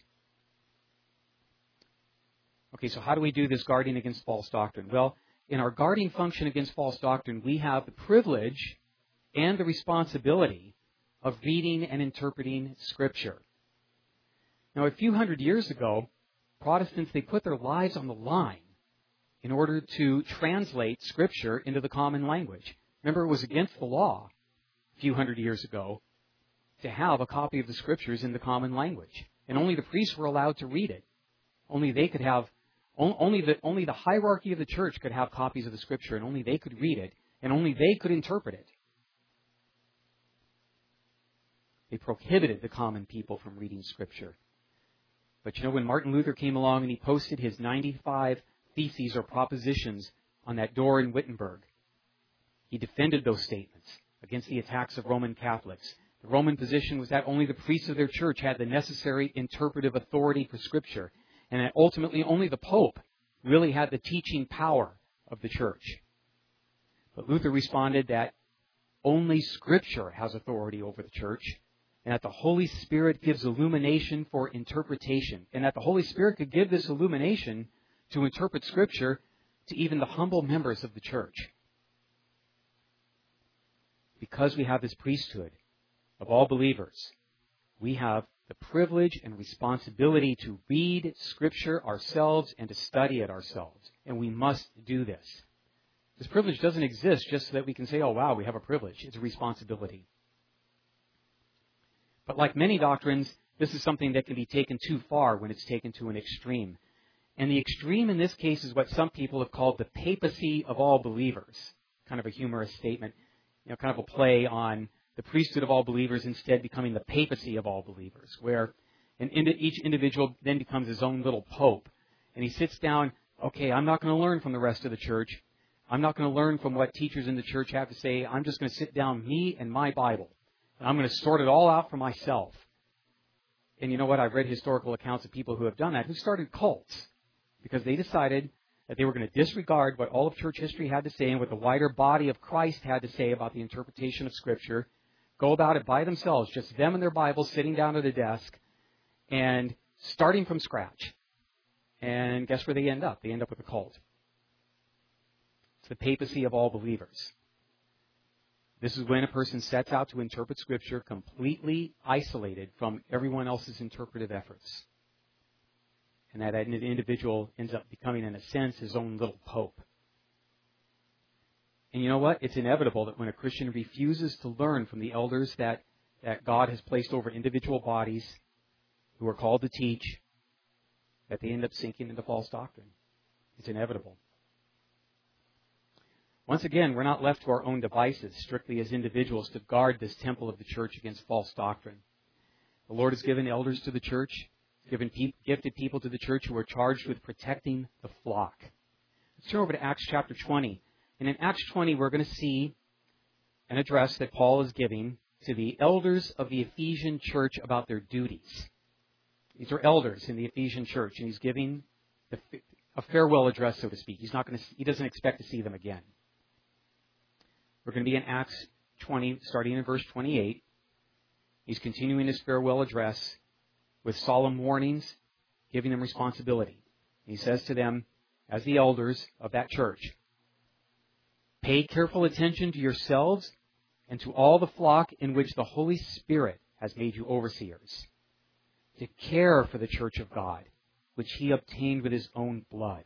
Okay, so how do we do this guarding against false doctrine? Well, in our guarding function against false doctrine, we have the privilege and the responsibility of reading and interpreting Scripture. Now, a few hundred years ago, Protestants, they put their lives on the line in order to translate Scripture into the common language. Remember, it was against the law a few hundred years ago to have a copy of the Scriptures in the common language. And only the priests were allowed to read it. Only they could have Only the hierarchy of the church could have copies of the Scripture, and only they could read it, and only they could interpret it. They prohibited the common people from reading Scripture. But when Martin Luther came along and he posted his 95 theses or propositions on that door in Wittenberg, he defended those statements against the attacks of Roman Catholics. The Roman position was that only the priests of their church had the necessary interpretive authority for Scripture, and that ultimately only the Pope really had the teaching power of the church. But Luther responded that only Scripture has authority over the church, and that the Holy Spirit gives illumination for interpretation, and that the Holy Spirit could give this illumination to interpret Scripture to even the humble members of the church. Because we have this priesthood of all believers, we have the privilege and responsibility to read Scripture ourselves and to study it ourselves. And we must do this. This privilege doesn't exist just so that we can say, oh, wow, we have a privilege. It's a responsibility. But like many doctrines, this is something that can be taken too far when it's taken to an extreme. And the extreme in this case is what some people have called the papacy of all believers. Kind of a humorous statement, kind of a play on the priesthood of all believers instead becoming the papacy of all believers, where each individual then becomes his own little pope. And he sits down, okay, I'm not going to learn from the rest of the church. I'm not going to learn from what teachers in the church have to say. I'm just going to sit down, me and my Bible. And I'm going to sort it all out for myself. And you know what? I've read historical accounts of people who have done that, who started cults, because they decided that they were going to disregard what all of church history had to say and what the wider body of Christ had to say about the interpretation of Scripture, go about it by themselves, just them and their Bibles sitting down at a desk and starting from scratch. And guess where they end up? They end up with a cult. It's the papacy of all believers. This is when a person sets out to interpret Scripture completely isolated from everyone else's interpretive efforts. And that individual ends up becoming, in a sense, his own little pope. And you know what? It's inevitable that when a Christian refuses to learn from the elders that God has placed over individual bodies who are called to teach, that they end up sinking into false doctrine. It's inevitable. Once again, we're not left to our own devices, strictly as individuals, to guard this temple of the church against false doctrine. The Lord has given elders to the church, given gifted people to the church who are charged with protecting the flock. Let's turn over to Acts chapter 20. And in Acts 20, we're going to see an address that Paul is giving to the elders of the Ephesian church about their duties. These are elders in the Ephesian church, and he's giving a farewell address, so to speak. He doesn't expect to see them again. We're going to be in Acts 20, starting in verse 28. He's continuing his farewell address with solemn warnings, giving them responsibility. He says to them, as the elders of that church, pay careful attention to yourselves and to all the flock in which the Holy Spirit has made you overseers, to care for the church of God, which he obtained with his own blood.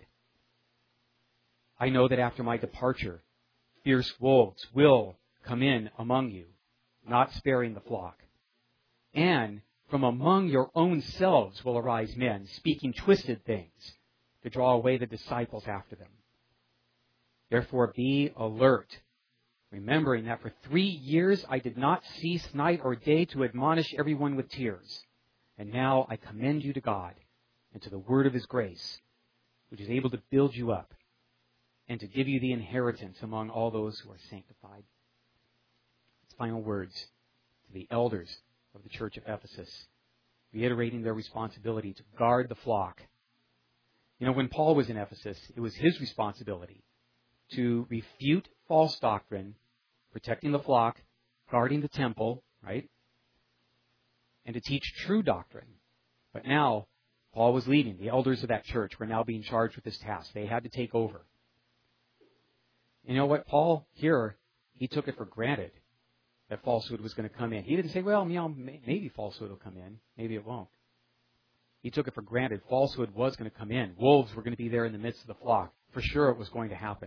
I know that after my departure, fierce wolves will come in among you, not sparing the flock. And from among your own selves will arise men, speaking twisted things, to draw away the disciples after them. Therefore be alert, remembering that for 3 years I did not cease night or day to admonish everyone with tears. And now I commend you to God and to the word of his grace, which is able to build you up and to give you the inheritance among all those who are sanctified. His final words to the elders of the church of Ephesus, reiterating their responsibility to guard the flock. You know, when Paul was in Ephesus, it was his responsibility to refute false doctrine, protecting the flock, guarding the temple, right? And to teach true doctrine. But now, Paul was leading. The elders of that church were now being charged with this task. They had to take over. You know what? Paul here, he took it for granted that falsehood was going to come in. He didn't say, well, maybe falsehood will come in. Maybe it won't. He took it for granted. Falsehood was going to come in. Wolves were going to be there in the midst of the flock. For sure it was going to happen.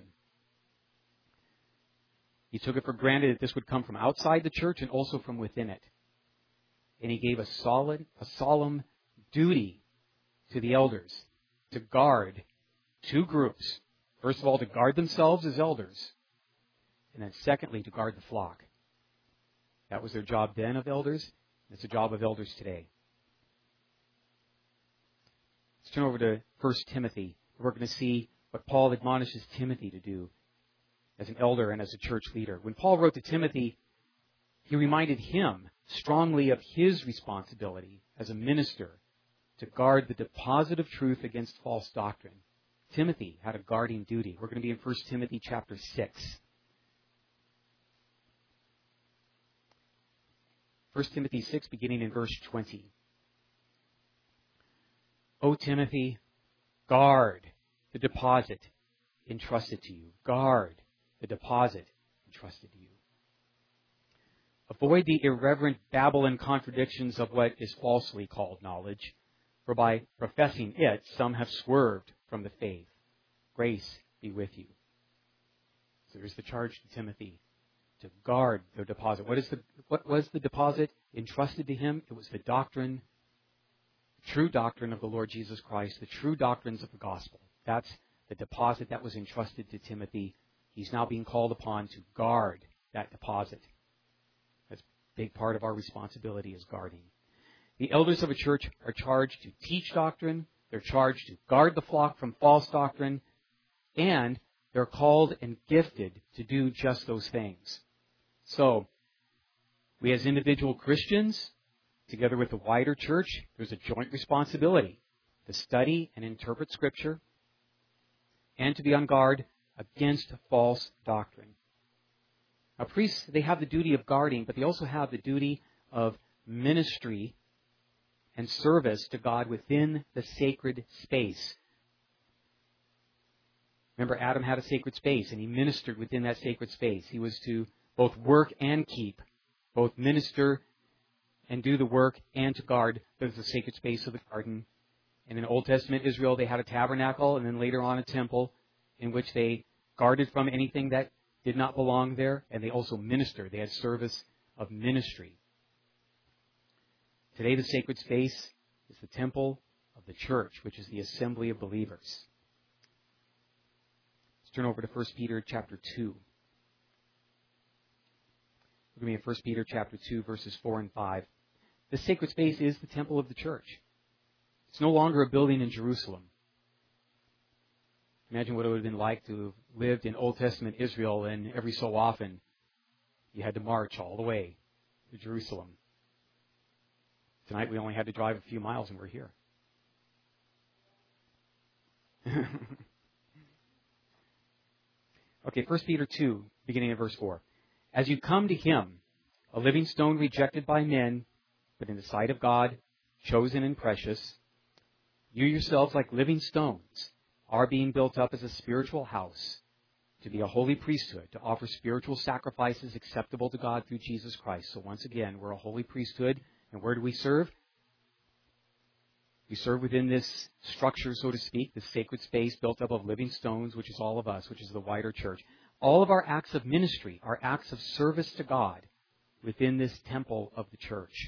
He took it for granted that this would come from outside the church and also from within it. And he gave a solemn duty to the elders to guard two groups. First of all, to guard themselves as elders. And then secondly, to guard the flock. That was their job then of elders. It's the job of elders today. Let's turn over to 1 Timothy. We're going to see what Paul admonishes Timothy to do as an elder and as a church leader. When Paul wrote to Timothy, he reminded him strongly of his responsibility as a minister to guard the deposit of truth against false doctrine. Timothy had a guarding duty. We're going to be in 1 Timothy chapter 6. 1 Timothy 6, beginning in verse 20. O Timothy, guard the deposit entrusted to you. Guard the deposit entrusted to you. Avoid the irreverent babble and contradictions of what is falsely called knowledge, for by professing it, some have swerved from the faith. Grace be with you. So there's the charge to Timothy to guard their deposit. What was the deposit entrusted to him? It was the doctrine, the true doctrine of the Lord Jesus Christ, the true doctrines of the gospel. That's the deposit that was entrusted to Timothy. He's now being called upon to guard that deposit. That's a big part of our responsibility is guarding. The elders of a church are charged to teach doctrine. They're charged to guard the flock from false doctrine. And they're called and gifted to do just those things. So, we as individual Christians, together with the wider church, there's a joint responsibility to study and interpret Scripture, and to be on guard against false doctrine. Now, priests, they have the duty of guarding, but they also have the duty of ministry and service to God within the sacred space. Remember, Adam had a sacred space, and he ministered within that sacred space. He was to both work and keep, both minister and do the work and to guard the sacred space of the garden. And in Old Testament Israel, they had a tabernacle, and then later on a temple in which they guarded from anything that did not belong there, and they also ministered. They had service of ministry. Today, the sacred space is the temple of the church, which is the assembly of believers. Let's turn over to 1 Peter chapter 2. We're going to be in 1 Peter chapter 2, verses 4 and 5. The sacred space is the temple of the church. It's no longer a building in Jerusalem. Imagine what it would have been like to have lived in Old Testament Israel, and every so often you had to march all the way to Jerusalem. Tonight we only had to drive a few miles and we're here. Okay, 1 Peter 2, beginning at verse 4. As you come to Him, a living stone rejected by men, but in the sight of God, chosen and precious, you yourselves, like living stones, are being built up as a spiritual house, to be a holy priesthood, to offer spiritual sacrifices acceptable to God through Jesus Christ. So once again, we're a holy priesthood. And where do we serve? We serve within this structure, so to speak, this sacred space built up of living stones, which is all of us, which is the wider church. All of our acts of ministry are acts of service to God within this temple of the church.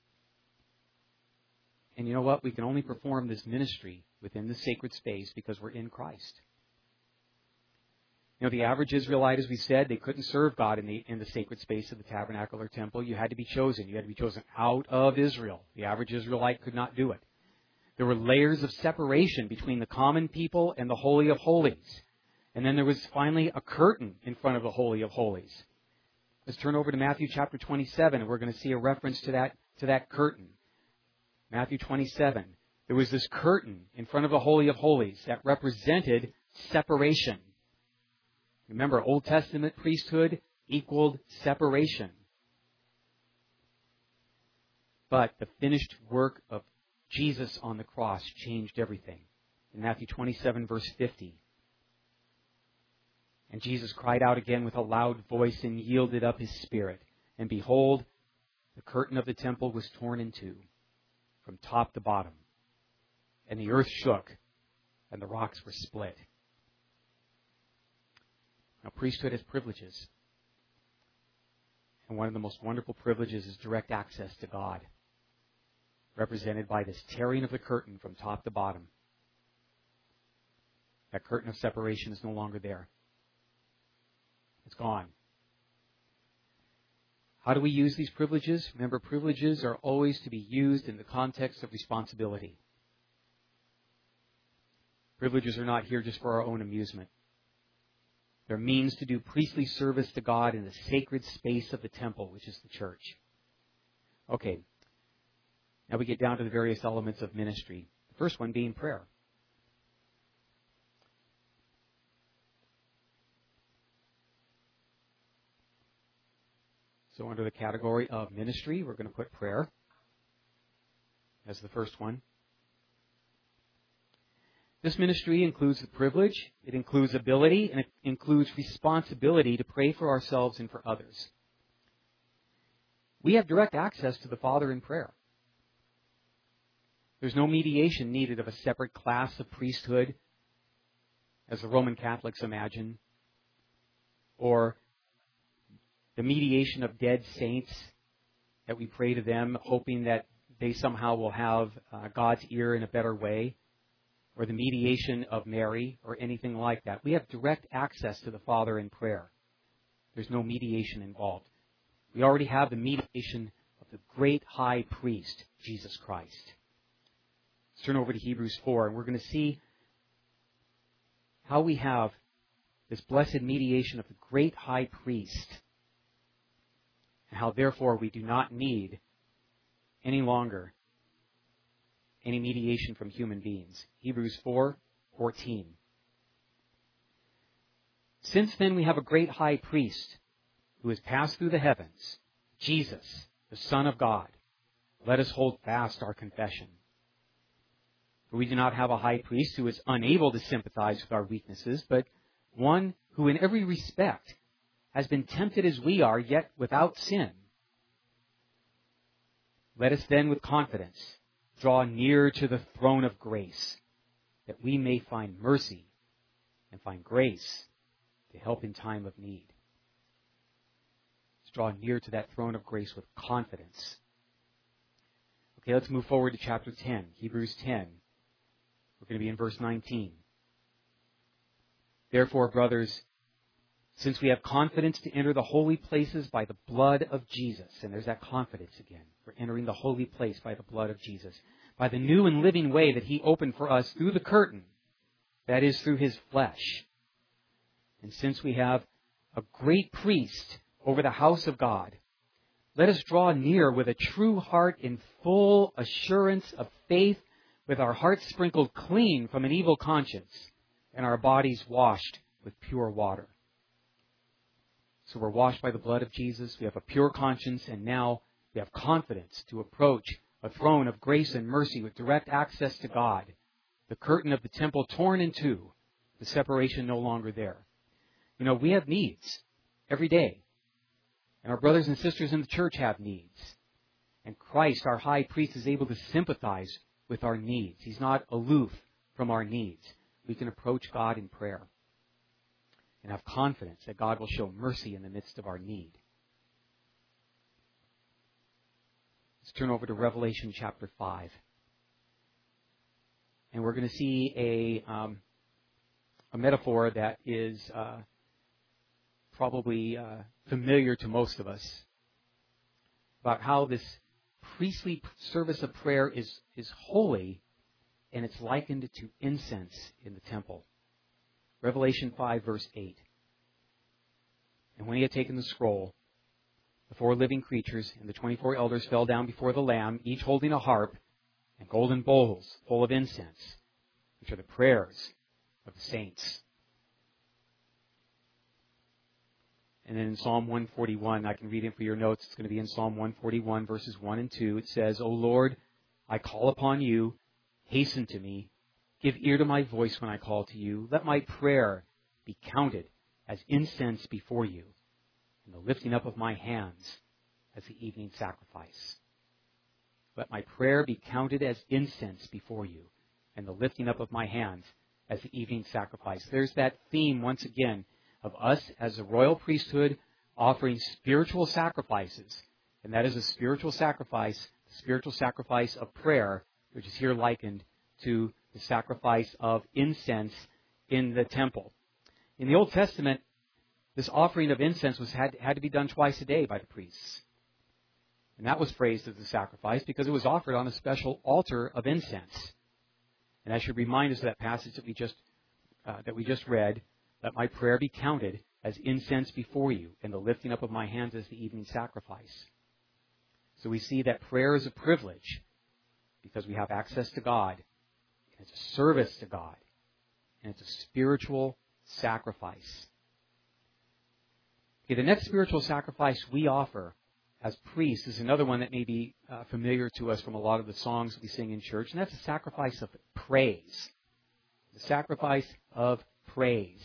And you know what? We can only perform this ministry within the sacred space because we're in Christ. You know, the average Israelite, as we said, they couldn't serve God in the sacred space of the tabernacle or temple. You had to be chosen. You had to be chosen out of Israel. The average Israelite could not do it. There were layers of separation between the common people and the Holy of Holies. And then there was finally a curtain in front of the Holy of Holies. Let's turn over to Matthew chapter 27, and we're going to see a reference to that curtain. Matthew 27. There was this curtain in front of the Holy of Holies that represented separation. Remember, Old Testament priesthood equaled separation. But the finished work of Jesus on the cross changed everything. In Matthew 27, verse 50. And Jesus cried out again with a loud voice and yielded up His spirit. And behold, the curtain of the temple was torn in two, from top to bottom. And the earth shook, and the rocks were split. Now, priesthood has privileges. And one of the most wonderful privileges is direct access to God, represented by this tearing of the curtain from top to bottom. That curtain of separation is no longer there. It's gone. How do we use these privileges? Remember, privileges are always to be used in the context of responsibility. Privileges are not here just for our own amusement. They're means to do priestly service to God in the sacred space of the temple, which is the church. Okay. Now we get down to the various elements of ministry. The first one being prayer. So under the category of ministry, we're going to put prayer as the first one. This ministry includes the privilege, it includes ability, and it includes responsibility to pray for ourselves and for others. We have direct access to the Father in prayer. There's no mediation needed of a separate class of priesthood, as the Roman Catholics imagine, or the mediation of dead saints that we pray to them, hoping that they somehow will have God's ear in a better way, or the mediation of Mary, or anything like that. We have direct access to the Father in prayer. There's no mediation involved. We already have the mediation of the great high priest, Jesus Christ. Let's turn over to Hebrews 4, and we're going to see how we have this blessed mediation of the great high priest, and how therefore we do not need any longer any mediation from human beings. Hebrews 4:14. Since then we have a great high priest who has passed through the heavens, Jesus, the Son of God. Let us hold fast our confession. For we do not have a high priest who is unable to sympathize with our weaknesses, but one who in every respect has been tempted as we are, yet without sin. Let us then with confidence draw near to the throne of grace, that we may find mercy and find grace to help in time of need. Let's draw near to that throne of grace with confidence. Okay, let's move forward to chapter 10, Hebrews 10. We're going to be in verse 19. Therefore, brothers, since we have confidence to enter the holy places by the blood of Jesus, and there's that confidence again, we're entering the holy place by the blood of Jesus, by the new and living way that He opened for us through the curtain, that is, through His flesh. And since we have a great priest over the house of God, let us draw near with a true heart in full assurance of faith, with our hearts sprinkled clean from an evil conscience, and our bodies washed with pure water. So we're washed by the blood of Jesus, we have a pure conscience, and now we have confidence to approach a throne of grace and mercy with direct access to God. The curtain of the temple torn in two, the separation no longer there. You know, we have needs every day. And our brothers and sisters in the church have needs. And Christ, our high priest, is able to sympathize with our needs. He's not aloof from our needs. We can approach God in prayer and have confidence that God will show mercy in the midst of our need. Let's turn over to Revelation chapter 5. And we're going to see a metaphor that is probably familiar to most of us, about how this priestly service of prayer is holy, and it's likened to incense in the temple. Revelation 5, verse 8. And when he had taken the scroll, the 4 living creatures and the 24 elders fell down before the Lamb, each holding a harp and golden bowls full of incense, which are the prayers of the saints. And then in Psalm 141, I can read it for your notes. It's going to be in Psalm 141, verses 1 and 2. It says, O Lord, I call upon you. Hasten to me. Give ear to my voice when I call to you. Let my prayer be counted as incense before you, and the lifting up of my hands as the evening sacrifice. Let my prayer be counted as incense before you, and the lifting up of my hands as the evening sacrifice. There's that theme once again of us as a royal priesthood offering spiritual sacrifices. And that is a spiritual sacrifice, the spiritual sacrifice of prayer, which is here likened to the sacrifice of incense in the temple. In the Old Testament, this offering of incense had to be done twice a day by the priests. And that was phrased as a sacrifice because it was offered on a special altar of incense. And that should remind us of that passage that we just read. Let my prayer be counted as incense before you, and the lifting up of my hands as the evening sacrifice. So we see that prayer is a privilege because we have access to God, and it's a service to God, and it's a spiritual sacrifice. Okay, the next spiritual sacrifice we offer as priests is another one that may be familiar to us from a lot of the songs we sing in church, and that's a sacrifice of praise. The sacrifice of praise.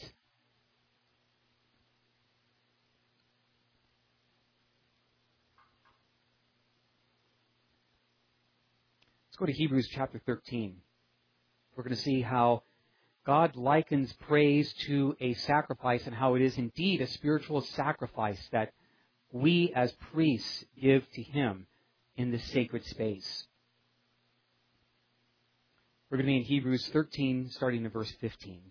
Go to Hebrews chapter 13. We're going to see how God likens praise to a sacrifice and how it is indeed a spiritual sacrifice that we as priests give to Him in this sacred space. We're going to be in Hebrews 13, starting in verse 15.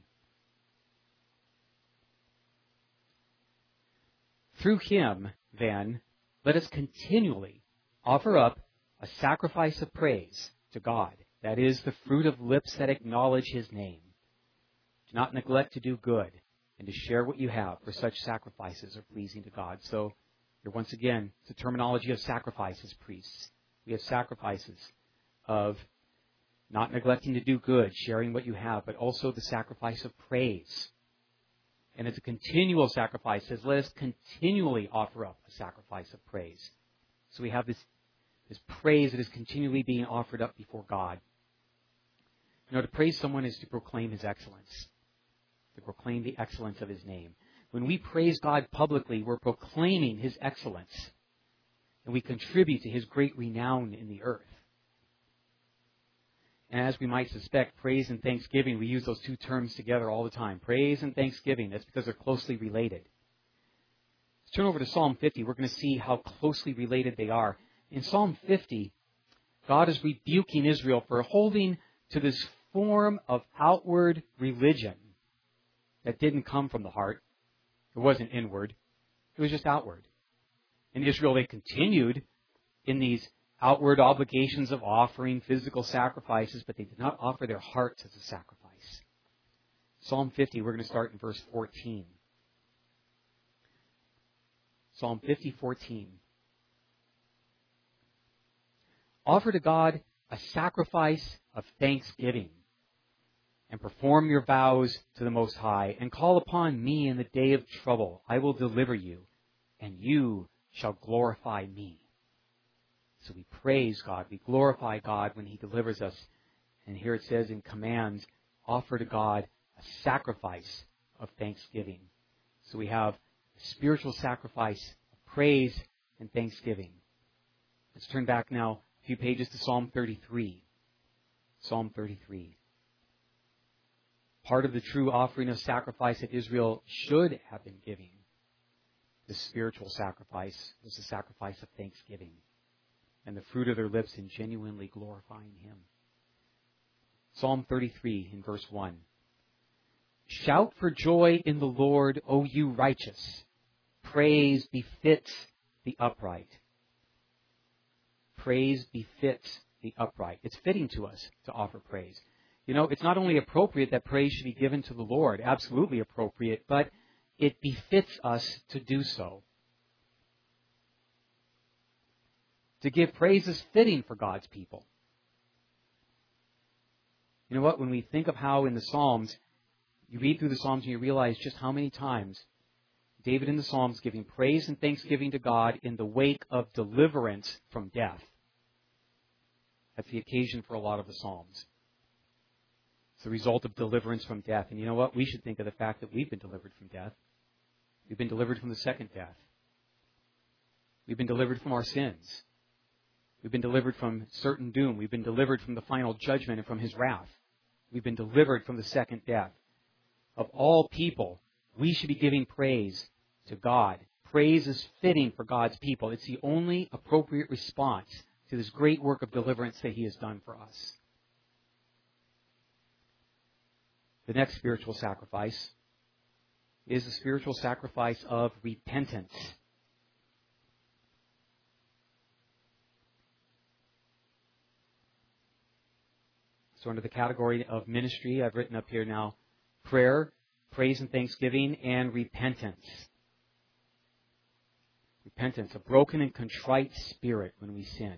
Through Him, then, let us continually offer up a sacrifice of praise to God. That is the fruit of lips that acknowledge His name. Do not neglect to do good and to share what you have, for such sacrifices are pleasing to God. So here once again, it's the terminology of sacrifice as priests. We have sacrifices of not neglecting to do good, sharing what you have, but also the sacrifice of praise. And it's a continual sacrifice. It says, let us continually offer up a sacrifice of praise. So we have this praise that is continually being offered up before God. To praise someone is to proclaim His excellence, to proclaim the excellence of His name. When we praise God publicly, we're proclaiming His excellence, and we contribute to His great renown in the earth. And as we might suspect, praise and thanksgiving, we use those two terms together all the time. Praise and thanksgiving, that's because they're closely related. Let's turn over to Psalm 50. We're going to see how closely related they are. In Psalm 50, God is rebuking Israel for holding to this form of outward religion that didn't come from the heart. It wasn't inward. It was just outward. In Israel, they continued in these outward obligations of offering physical sacrifices, but they did not offer their hearts as a sacrifice. Psalm 50, we're going to start in verse 14. Psalm 50:14. Offer to God a sacrifice of thanksgiving, and perform your vows to the Most High, and call upon me in the day of trouble. I will deliver you, and you shall glorify me. So we praise God, we glorify God when He delivers us. And here it says in commands, offer to God a sacrifice of thanksgiving. So we have a spiritual sacrifice of praise and thanksgiving. Let's turn back now a few pages to Psalm 33. Psalm 33. Part of the true offering of sacrifice that Israel should have been giving, the spiritual sacrifice, was the sacrifice of thanksgiving, and the fruit of their lips in genuinely glorifying Him. Psalm 33 in verse 1. Shout for joy in the Lord, O you righteous. Praise befits the upright. Praise befits the upright. It's fitting to us to offer praise. It's not only appropriate that praise should be given to the Lord, absolutely appropriate, but it befits us to do so. To give praise is fitting for God's people. You know what? When we think of how in the Psalms, you read through the Psalms and you realize just how many times David in the Psalms giving praise and thanksgiving to God in the wake of deliverance from death. That's the occasion for a lot of the Psalms. It's the result of deliverance from death. And you know what? We should think of the fact that we've been delivered from death. We've been delivered from the second death. We've been delivered from our sins. We've been delivered from certain doom. We've been delivered from the final judgment and from His wrath. We've been delivered from the second death. Of all people, we should be giving praise to God. Praise is fitting for God's people. It's the only appropriate response to this great work of deliverance that He has done for us. The next spiritual sacrifice is the spiritual sacrifice of repentance. So under the category of ministry, I've written up here now prayer, praise and thanksgiving, and repentance. Repentance, a broken and contrite spirit when we sin.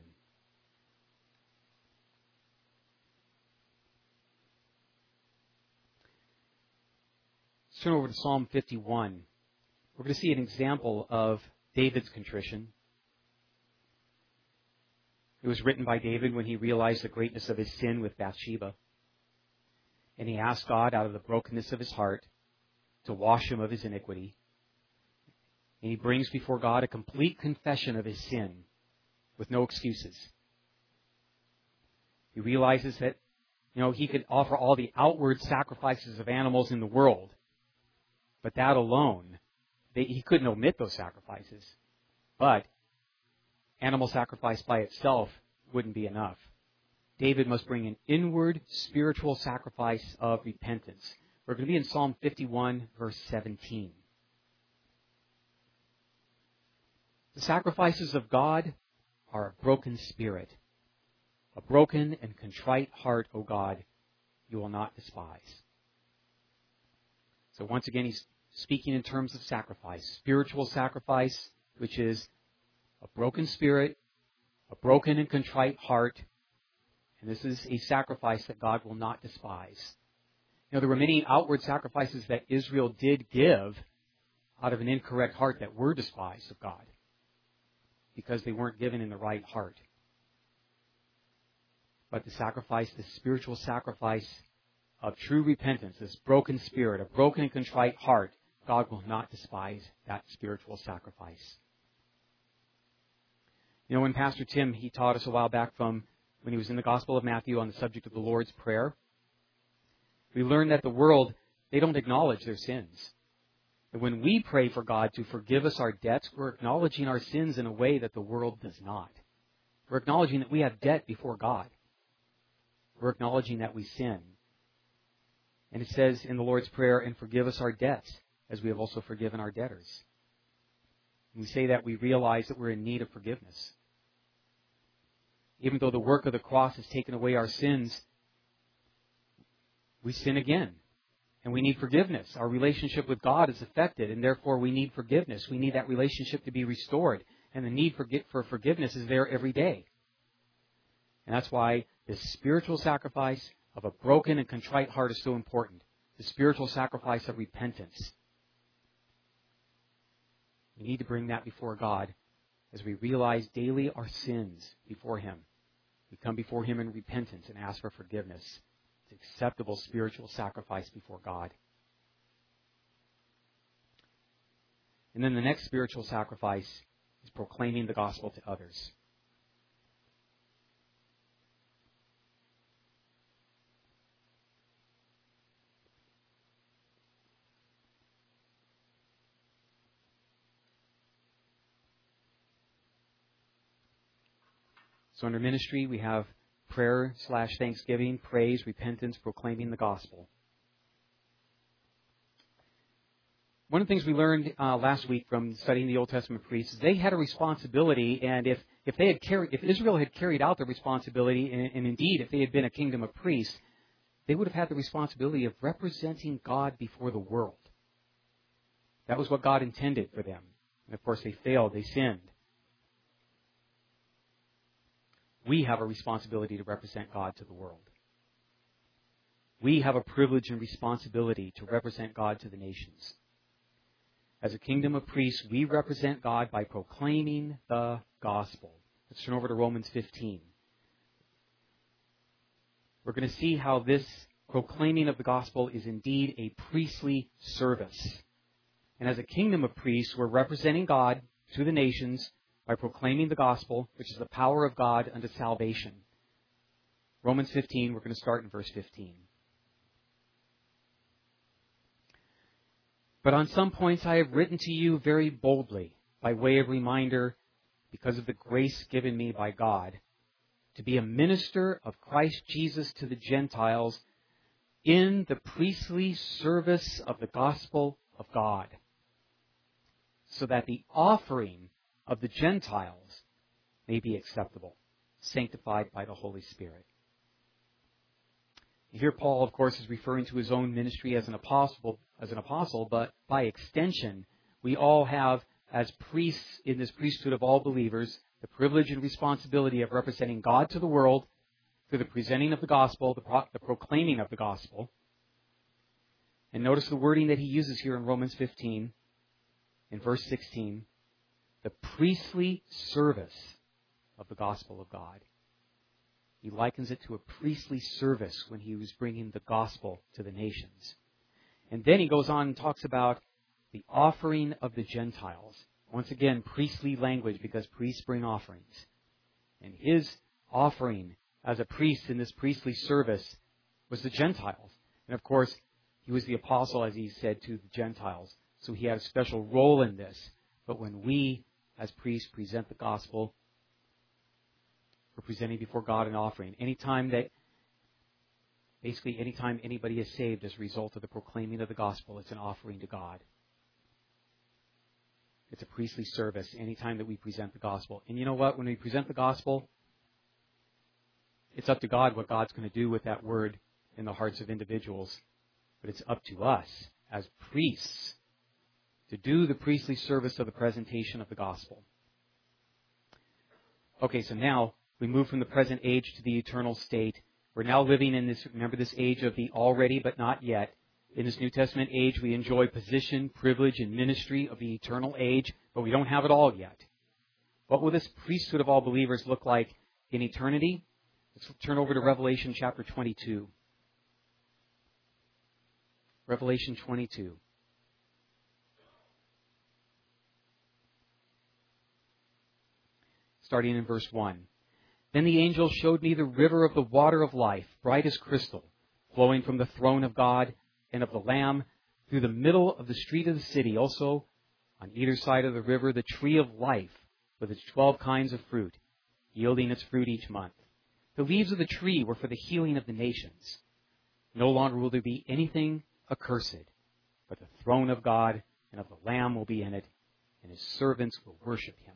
Let's turn over to Psalm 51. We're going to see an example of David's contrition. It was written by David when he realized the greatness of his sin with Bathsheba. And he asked God out of the brokenness of his heart to wash him of his iniquity. And he brings before God a complete confession of his sin with no excuses. He realizes that, he could offer all the outward sacrifices of animals in the world. But that alone, he couldn't omit those sacrifices. But animal sacrifice by itself wouldn't be enough. David must bring an inward spiritual sacrifice of repentance. We're going to be in Psalm 51, verse 17. The sacrifices of God are a broken spirit. A broken and contrite heart, O God, you will not despise. So once again, he's speaking in terms of sacrifice. Spiritual sacrifice, which is a broken spirit, a broken and contrite heart. And this is a sacrifice that God will not despise. There were many outward sacrifices that Israel did give out of an incorrect heart that were despised of God because they weren't given in the right heart. But the sacrifice, the spiritual sacrifice of true repentance, this broken spirit, a broken and contrite heart, God will not despise that spiritual sacrifice. When Pastor Tim, he taught us a while back from when he was in the Gospel of Matthew on the subject of the Lord's Prayer, we learned that the world, they don't acknowledge their sins. And when we pray for God to forgive us our debts, we're acknowledging our sins in a way that the world does not. We're acknowledging that we have debt before God. We're acknowledging that we sin. And it says in the Lord's Prayer, and forgive us our debts, as we have also forgiven our debtors. When we say that, we realize that we're in need of forgiveness. Even though the work of the cross has taken away our sins, we sin again. And we need forgiveness. Our relationship with God is affected, and therefore we need forgiveness. We need that relationship to be restored. And the need for forgiveness is there every day. And that's why this spiritual sacrifice of a broken and contrite heart is so important. The spiritual sacrifice of repentance. We need to bring that before God as we realize daily our sins before Him. We come before Him in repentance and ask for forgiveness. It's acceptable spiritual sacrifice before God. And then the next spiritual sacrifice is proclaiming the gospel to others. So under ministry, we have prayer/thanksgiving, praise, repentance, proclaiming the gospel. One of the things we learned last week from studying the Old Testament priests is they had a responsibility, and if Israel had carried out their responsibility, and indeed if they had been a kingdom of priests, they would have had the responsibility of representing God before the world. That was what God intended for them. And of course they failed, they sinned. We have a responsibility to represent God to the world. We have a privilege and responsibility to represent God to the nations. As a kingdom of priests, we represent God by proclaiming the gospel. Let's turn over to Romans 15. We're going to see how this proclaiming of the gospel is indeed a priestly service. And as a kingdom of priests, we're representing God to the nations by proclaiming the gospel, which is the power of God unto salvation. Romans 15, we're going to start in verse 15. But on some points I have written to you very boldly, by way of reminder, because of the grace given me by God, to be a minister of Christ Jesus to the Gentiles in the priestly service of the gospel of God, so that the offering of the Gentiles may be acceptable, sanctified by the Holy Spirit. Here Paul, of course, is referring to his own ministry as an apostle, but by extension, we all have, as priests in this priesthood of all believers, the privilege and responsibility of representing God to the world through the presenting of the gospel, the proclaiming of the gospel. And notice the wording that he uses here in Romans 15, in verse 16. The priestly service of the gospel of God. He likens it to a priestly service when he was bringing the gospel to the nations. And then he goes on and talks about the offering of the Gentiles. Once again, priestly language, because priests bring offerings. And his offering as a priest in this priestly service was the Gentiles. And of course, he was the apostle, as he said, to the Gentiles. So he had a special role in this. But when we, as priests, present the gospel, we're presenting before God an offering. Anytime anybody is saved as a result of the proclaiming of the gospel, it's an offering to God. It's a priestly service anytime that we present the gospel. And you know what? When we present the gospel, it's up to God what God's going to do with that word in the hearts of individuals. But it's up to us as priests to do the priestly service of the presentation of the gospel. Okay, so now we move from the present age to the eternal state. We're now living in this, remember, this age of the already but not yet. In this New Testament age, we enjoy position, privilege, and ministry of the eternal age, but we don't have it all yet. What will this priesthood of all believers look like in eternity? Let's turn over to Revelation chapter 22. Revelation 22. Starting in verse 1. Then the angel showed me the river of the water of life, bright as crystal, flowing from the throne of God and of the Lamb through the middle of the street of the city. Also, on either side of the river, the tree of life with its 12 kinds of fruit, yielding its fruit each month. The leaves of the tree were for the healing of the nations. No longer will there be anything accursed, but the throne of God and of the Lamb will be in it, and his servants will worship him.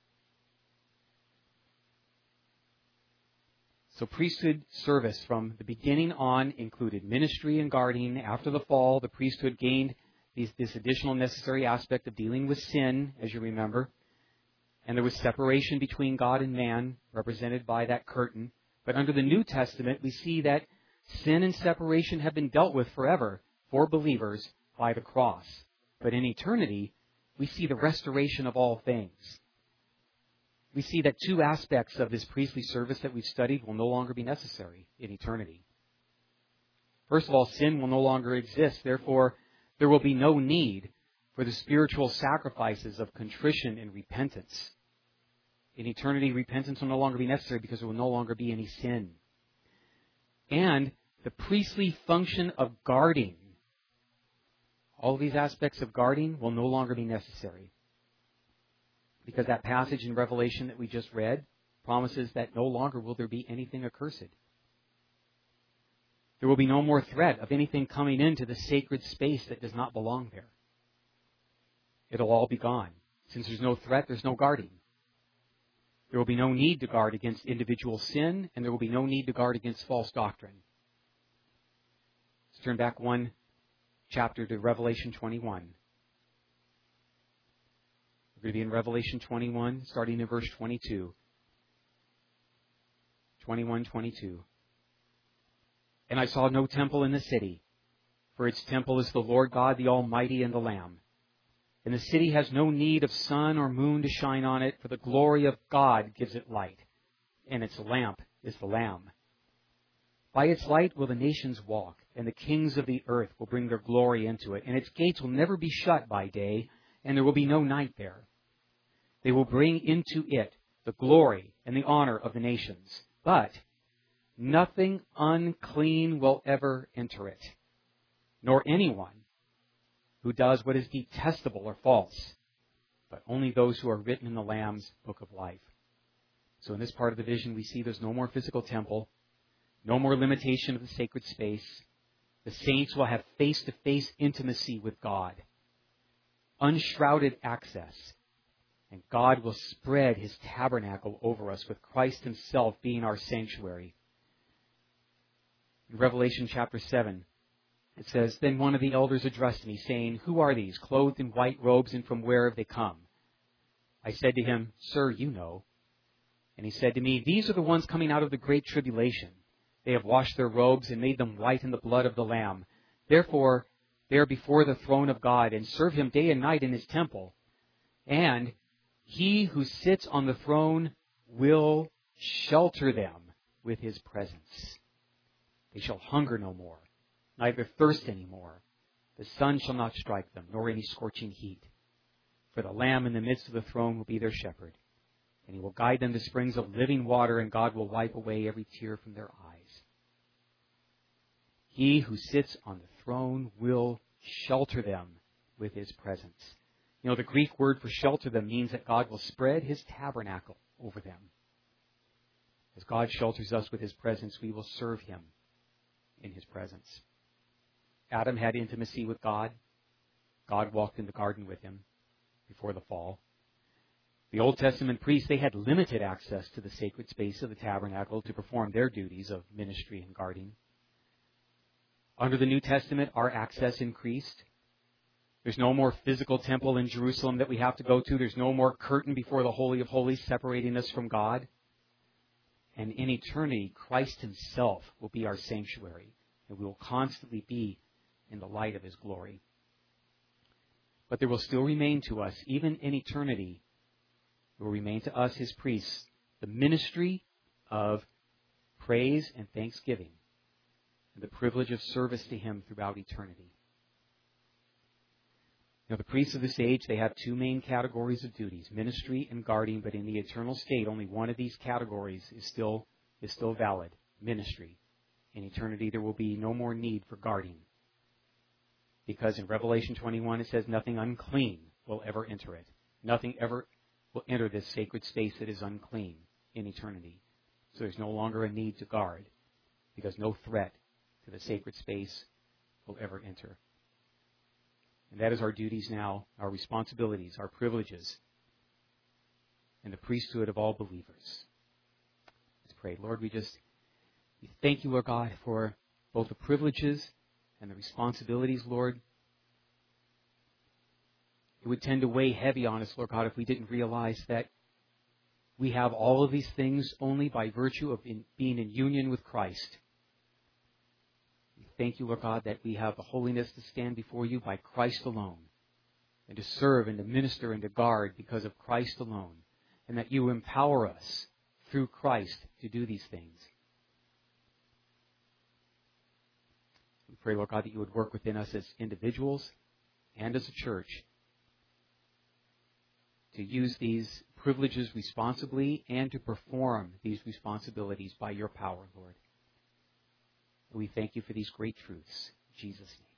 So priesthood service from the beginning on included ministry and guarding. After the fall, the priesthood gained this additional necessary aspect of dealing with sin, as you remember. And there was separation between God and man, represented by that curtain. But under the New Testament, we see that sin and separation have been dealt with forever for believers by the cross. But in eternity, we see the restoration of all things. We see that two aspects of this priestly service that we've studied will no longer be necessary in eternity. First of all, sin will no longer exist. Therefore, there will be no need for the spiritual sacrifices of contrition and repentance. In eternity, repentance will no longer be necessary because there will no longer be any sin. And the priestly function of guarding, all of these aspects of guarding will no longer be necessary. Because that passage in Revelation that we just read promises that no longer will there be anything accursed. There will be no more threat of anything coming into the sacred space that does not belong there. It'll all be gone. Since there's no threat, there's no guarding. There will be no need to guard against individual sin, and there will be no need to guard against false doctrine. Let's turn back one chapter to Revelation 21. We're going to be in Revelation 21, starting in verse 22. 21:22. And I saw no temple in the city, for its temple is the Lord God, the Almighty, and the Lamb. And the city has no need of sun or moon to shine on it, for the glory of God gives it light, and its lamp is the Lamb. By its light will the nations walk, and the kings of the earth will bring their glory into it, and its gates will never be shut by day, and there will be no night there. They will bring into it the glory and the honor of the nations. But nothing unclean will ever enter it, nor anyone who does what is detestable or false, but only those who are written in the Lamb's book of life. So in this part of the vision, we see there's no more physical temple, no more limitation of the sacred space. The saints will have face-to-face intimacy with God, unshrouded access. And God will spread his tabernacle over us, with Christ himself being our sanctuary. In Revelation chapter 7, it says, Then one of the elders addressed me, saying, Who are these, clothed in white robes, and from where have they come? I said to him, Sir, you know. And he said to me, These are the ones coming out of the great tribulation. They have washed their robes and made them white in the blood of the Lamb. Therefore, they are before the throne of God, and serve him day and night in his temple. And he who sits on the throne will shelter them with his presence. They shall hunger no more, neither thirst any more. The sun shall not strike them, nor any scorching heat. For the Lamb in the midst of the throne will be their shepherd, and he will guide them to springs of living water, and God will wipe away every tear from their eyes. He who sits on the throne will shelter them with his presence. You know, the Greek word for shelter them means that God will spread his tabernacle over them. As God shelters us with his presence, we will serve him in his presence. Adam had intimacy with God. God walked in the garden with him before the fall. The Old Testament priests, they had limited access to the sacred space of the tabernacle to perform their duties of ministry and guarding. Under the New Testament, our access increased. There's no more physical temple in Jerusalem that we have to go to. There's no more curtain before the Holy of Holies separating us from God. And in eternity, Christ himself will be our sanctuary, and we will constantly be in the light of his glory. But there will still remain to us, even in eternity, there will remain to us, his priests, the ministry of praise and thanksgiving, and the privilege of service to him throughout eternity. Now, the priests of this age, they have two main categories of duties, ministry and guarding, but in the eternal state, only one of these categories is still valid, ministry. In eternity, there will be no more need for guarding. Because in Revelation 21, it says nothing unclean will ever enter it. Nothing ever will enter this sacred space that is unclean in eternity. So there's no longer a need to guard, because no threat to the sacred space will ever enter. And that is our duties now, our responsibilities, our privileges, and the priesthood of all believers. Let's pray. Lord, we thank you, Lord God, for both the privileges and the responsibilities, Lord. It would tend to weigh heavy on us, Lord God, if we didn't realize that we have all of these things only by virtue of being in union with Christ. We thank you, Lord God, that we have the holiness to stand before you by Christ alone, and to serve and to minister and to guard because of Christ alone, and that you empower us through Christ to do these things. We pray, Lord God, that you would work within us as individuals and as a church to use these privileges responsibly and to perform these responsibilities by your power, Lord. We thank you for these great truths. In Jesus' name.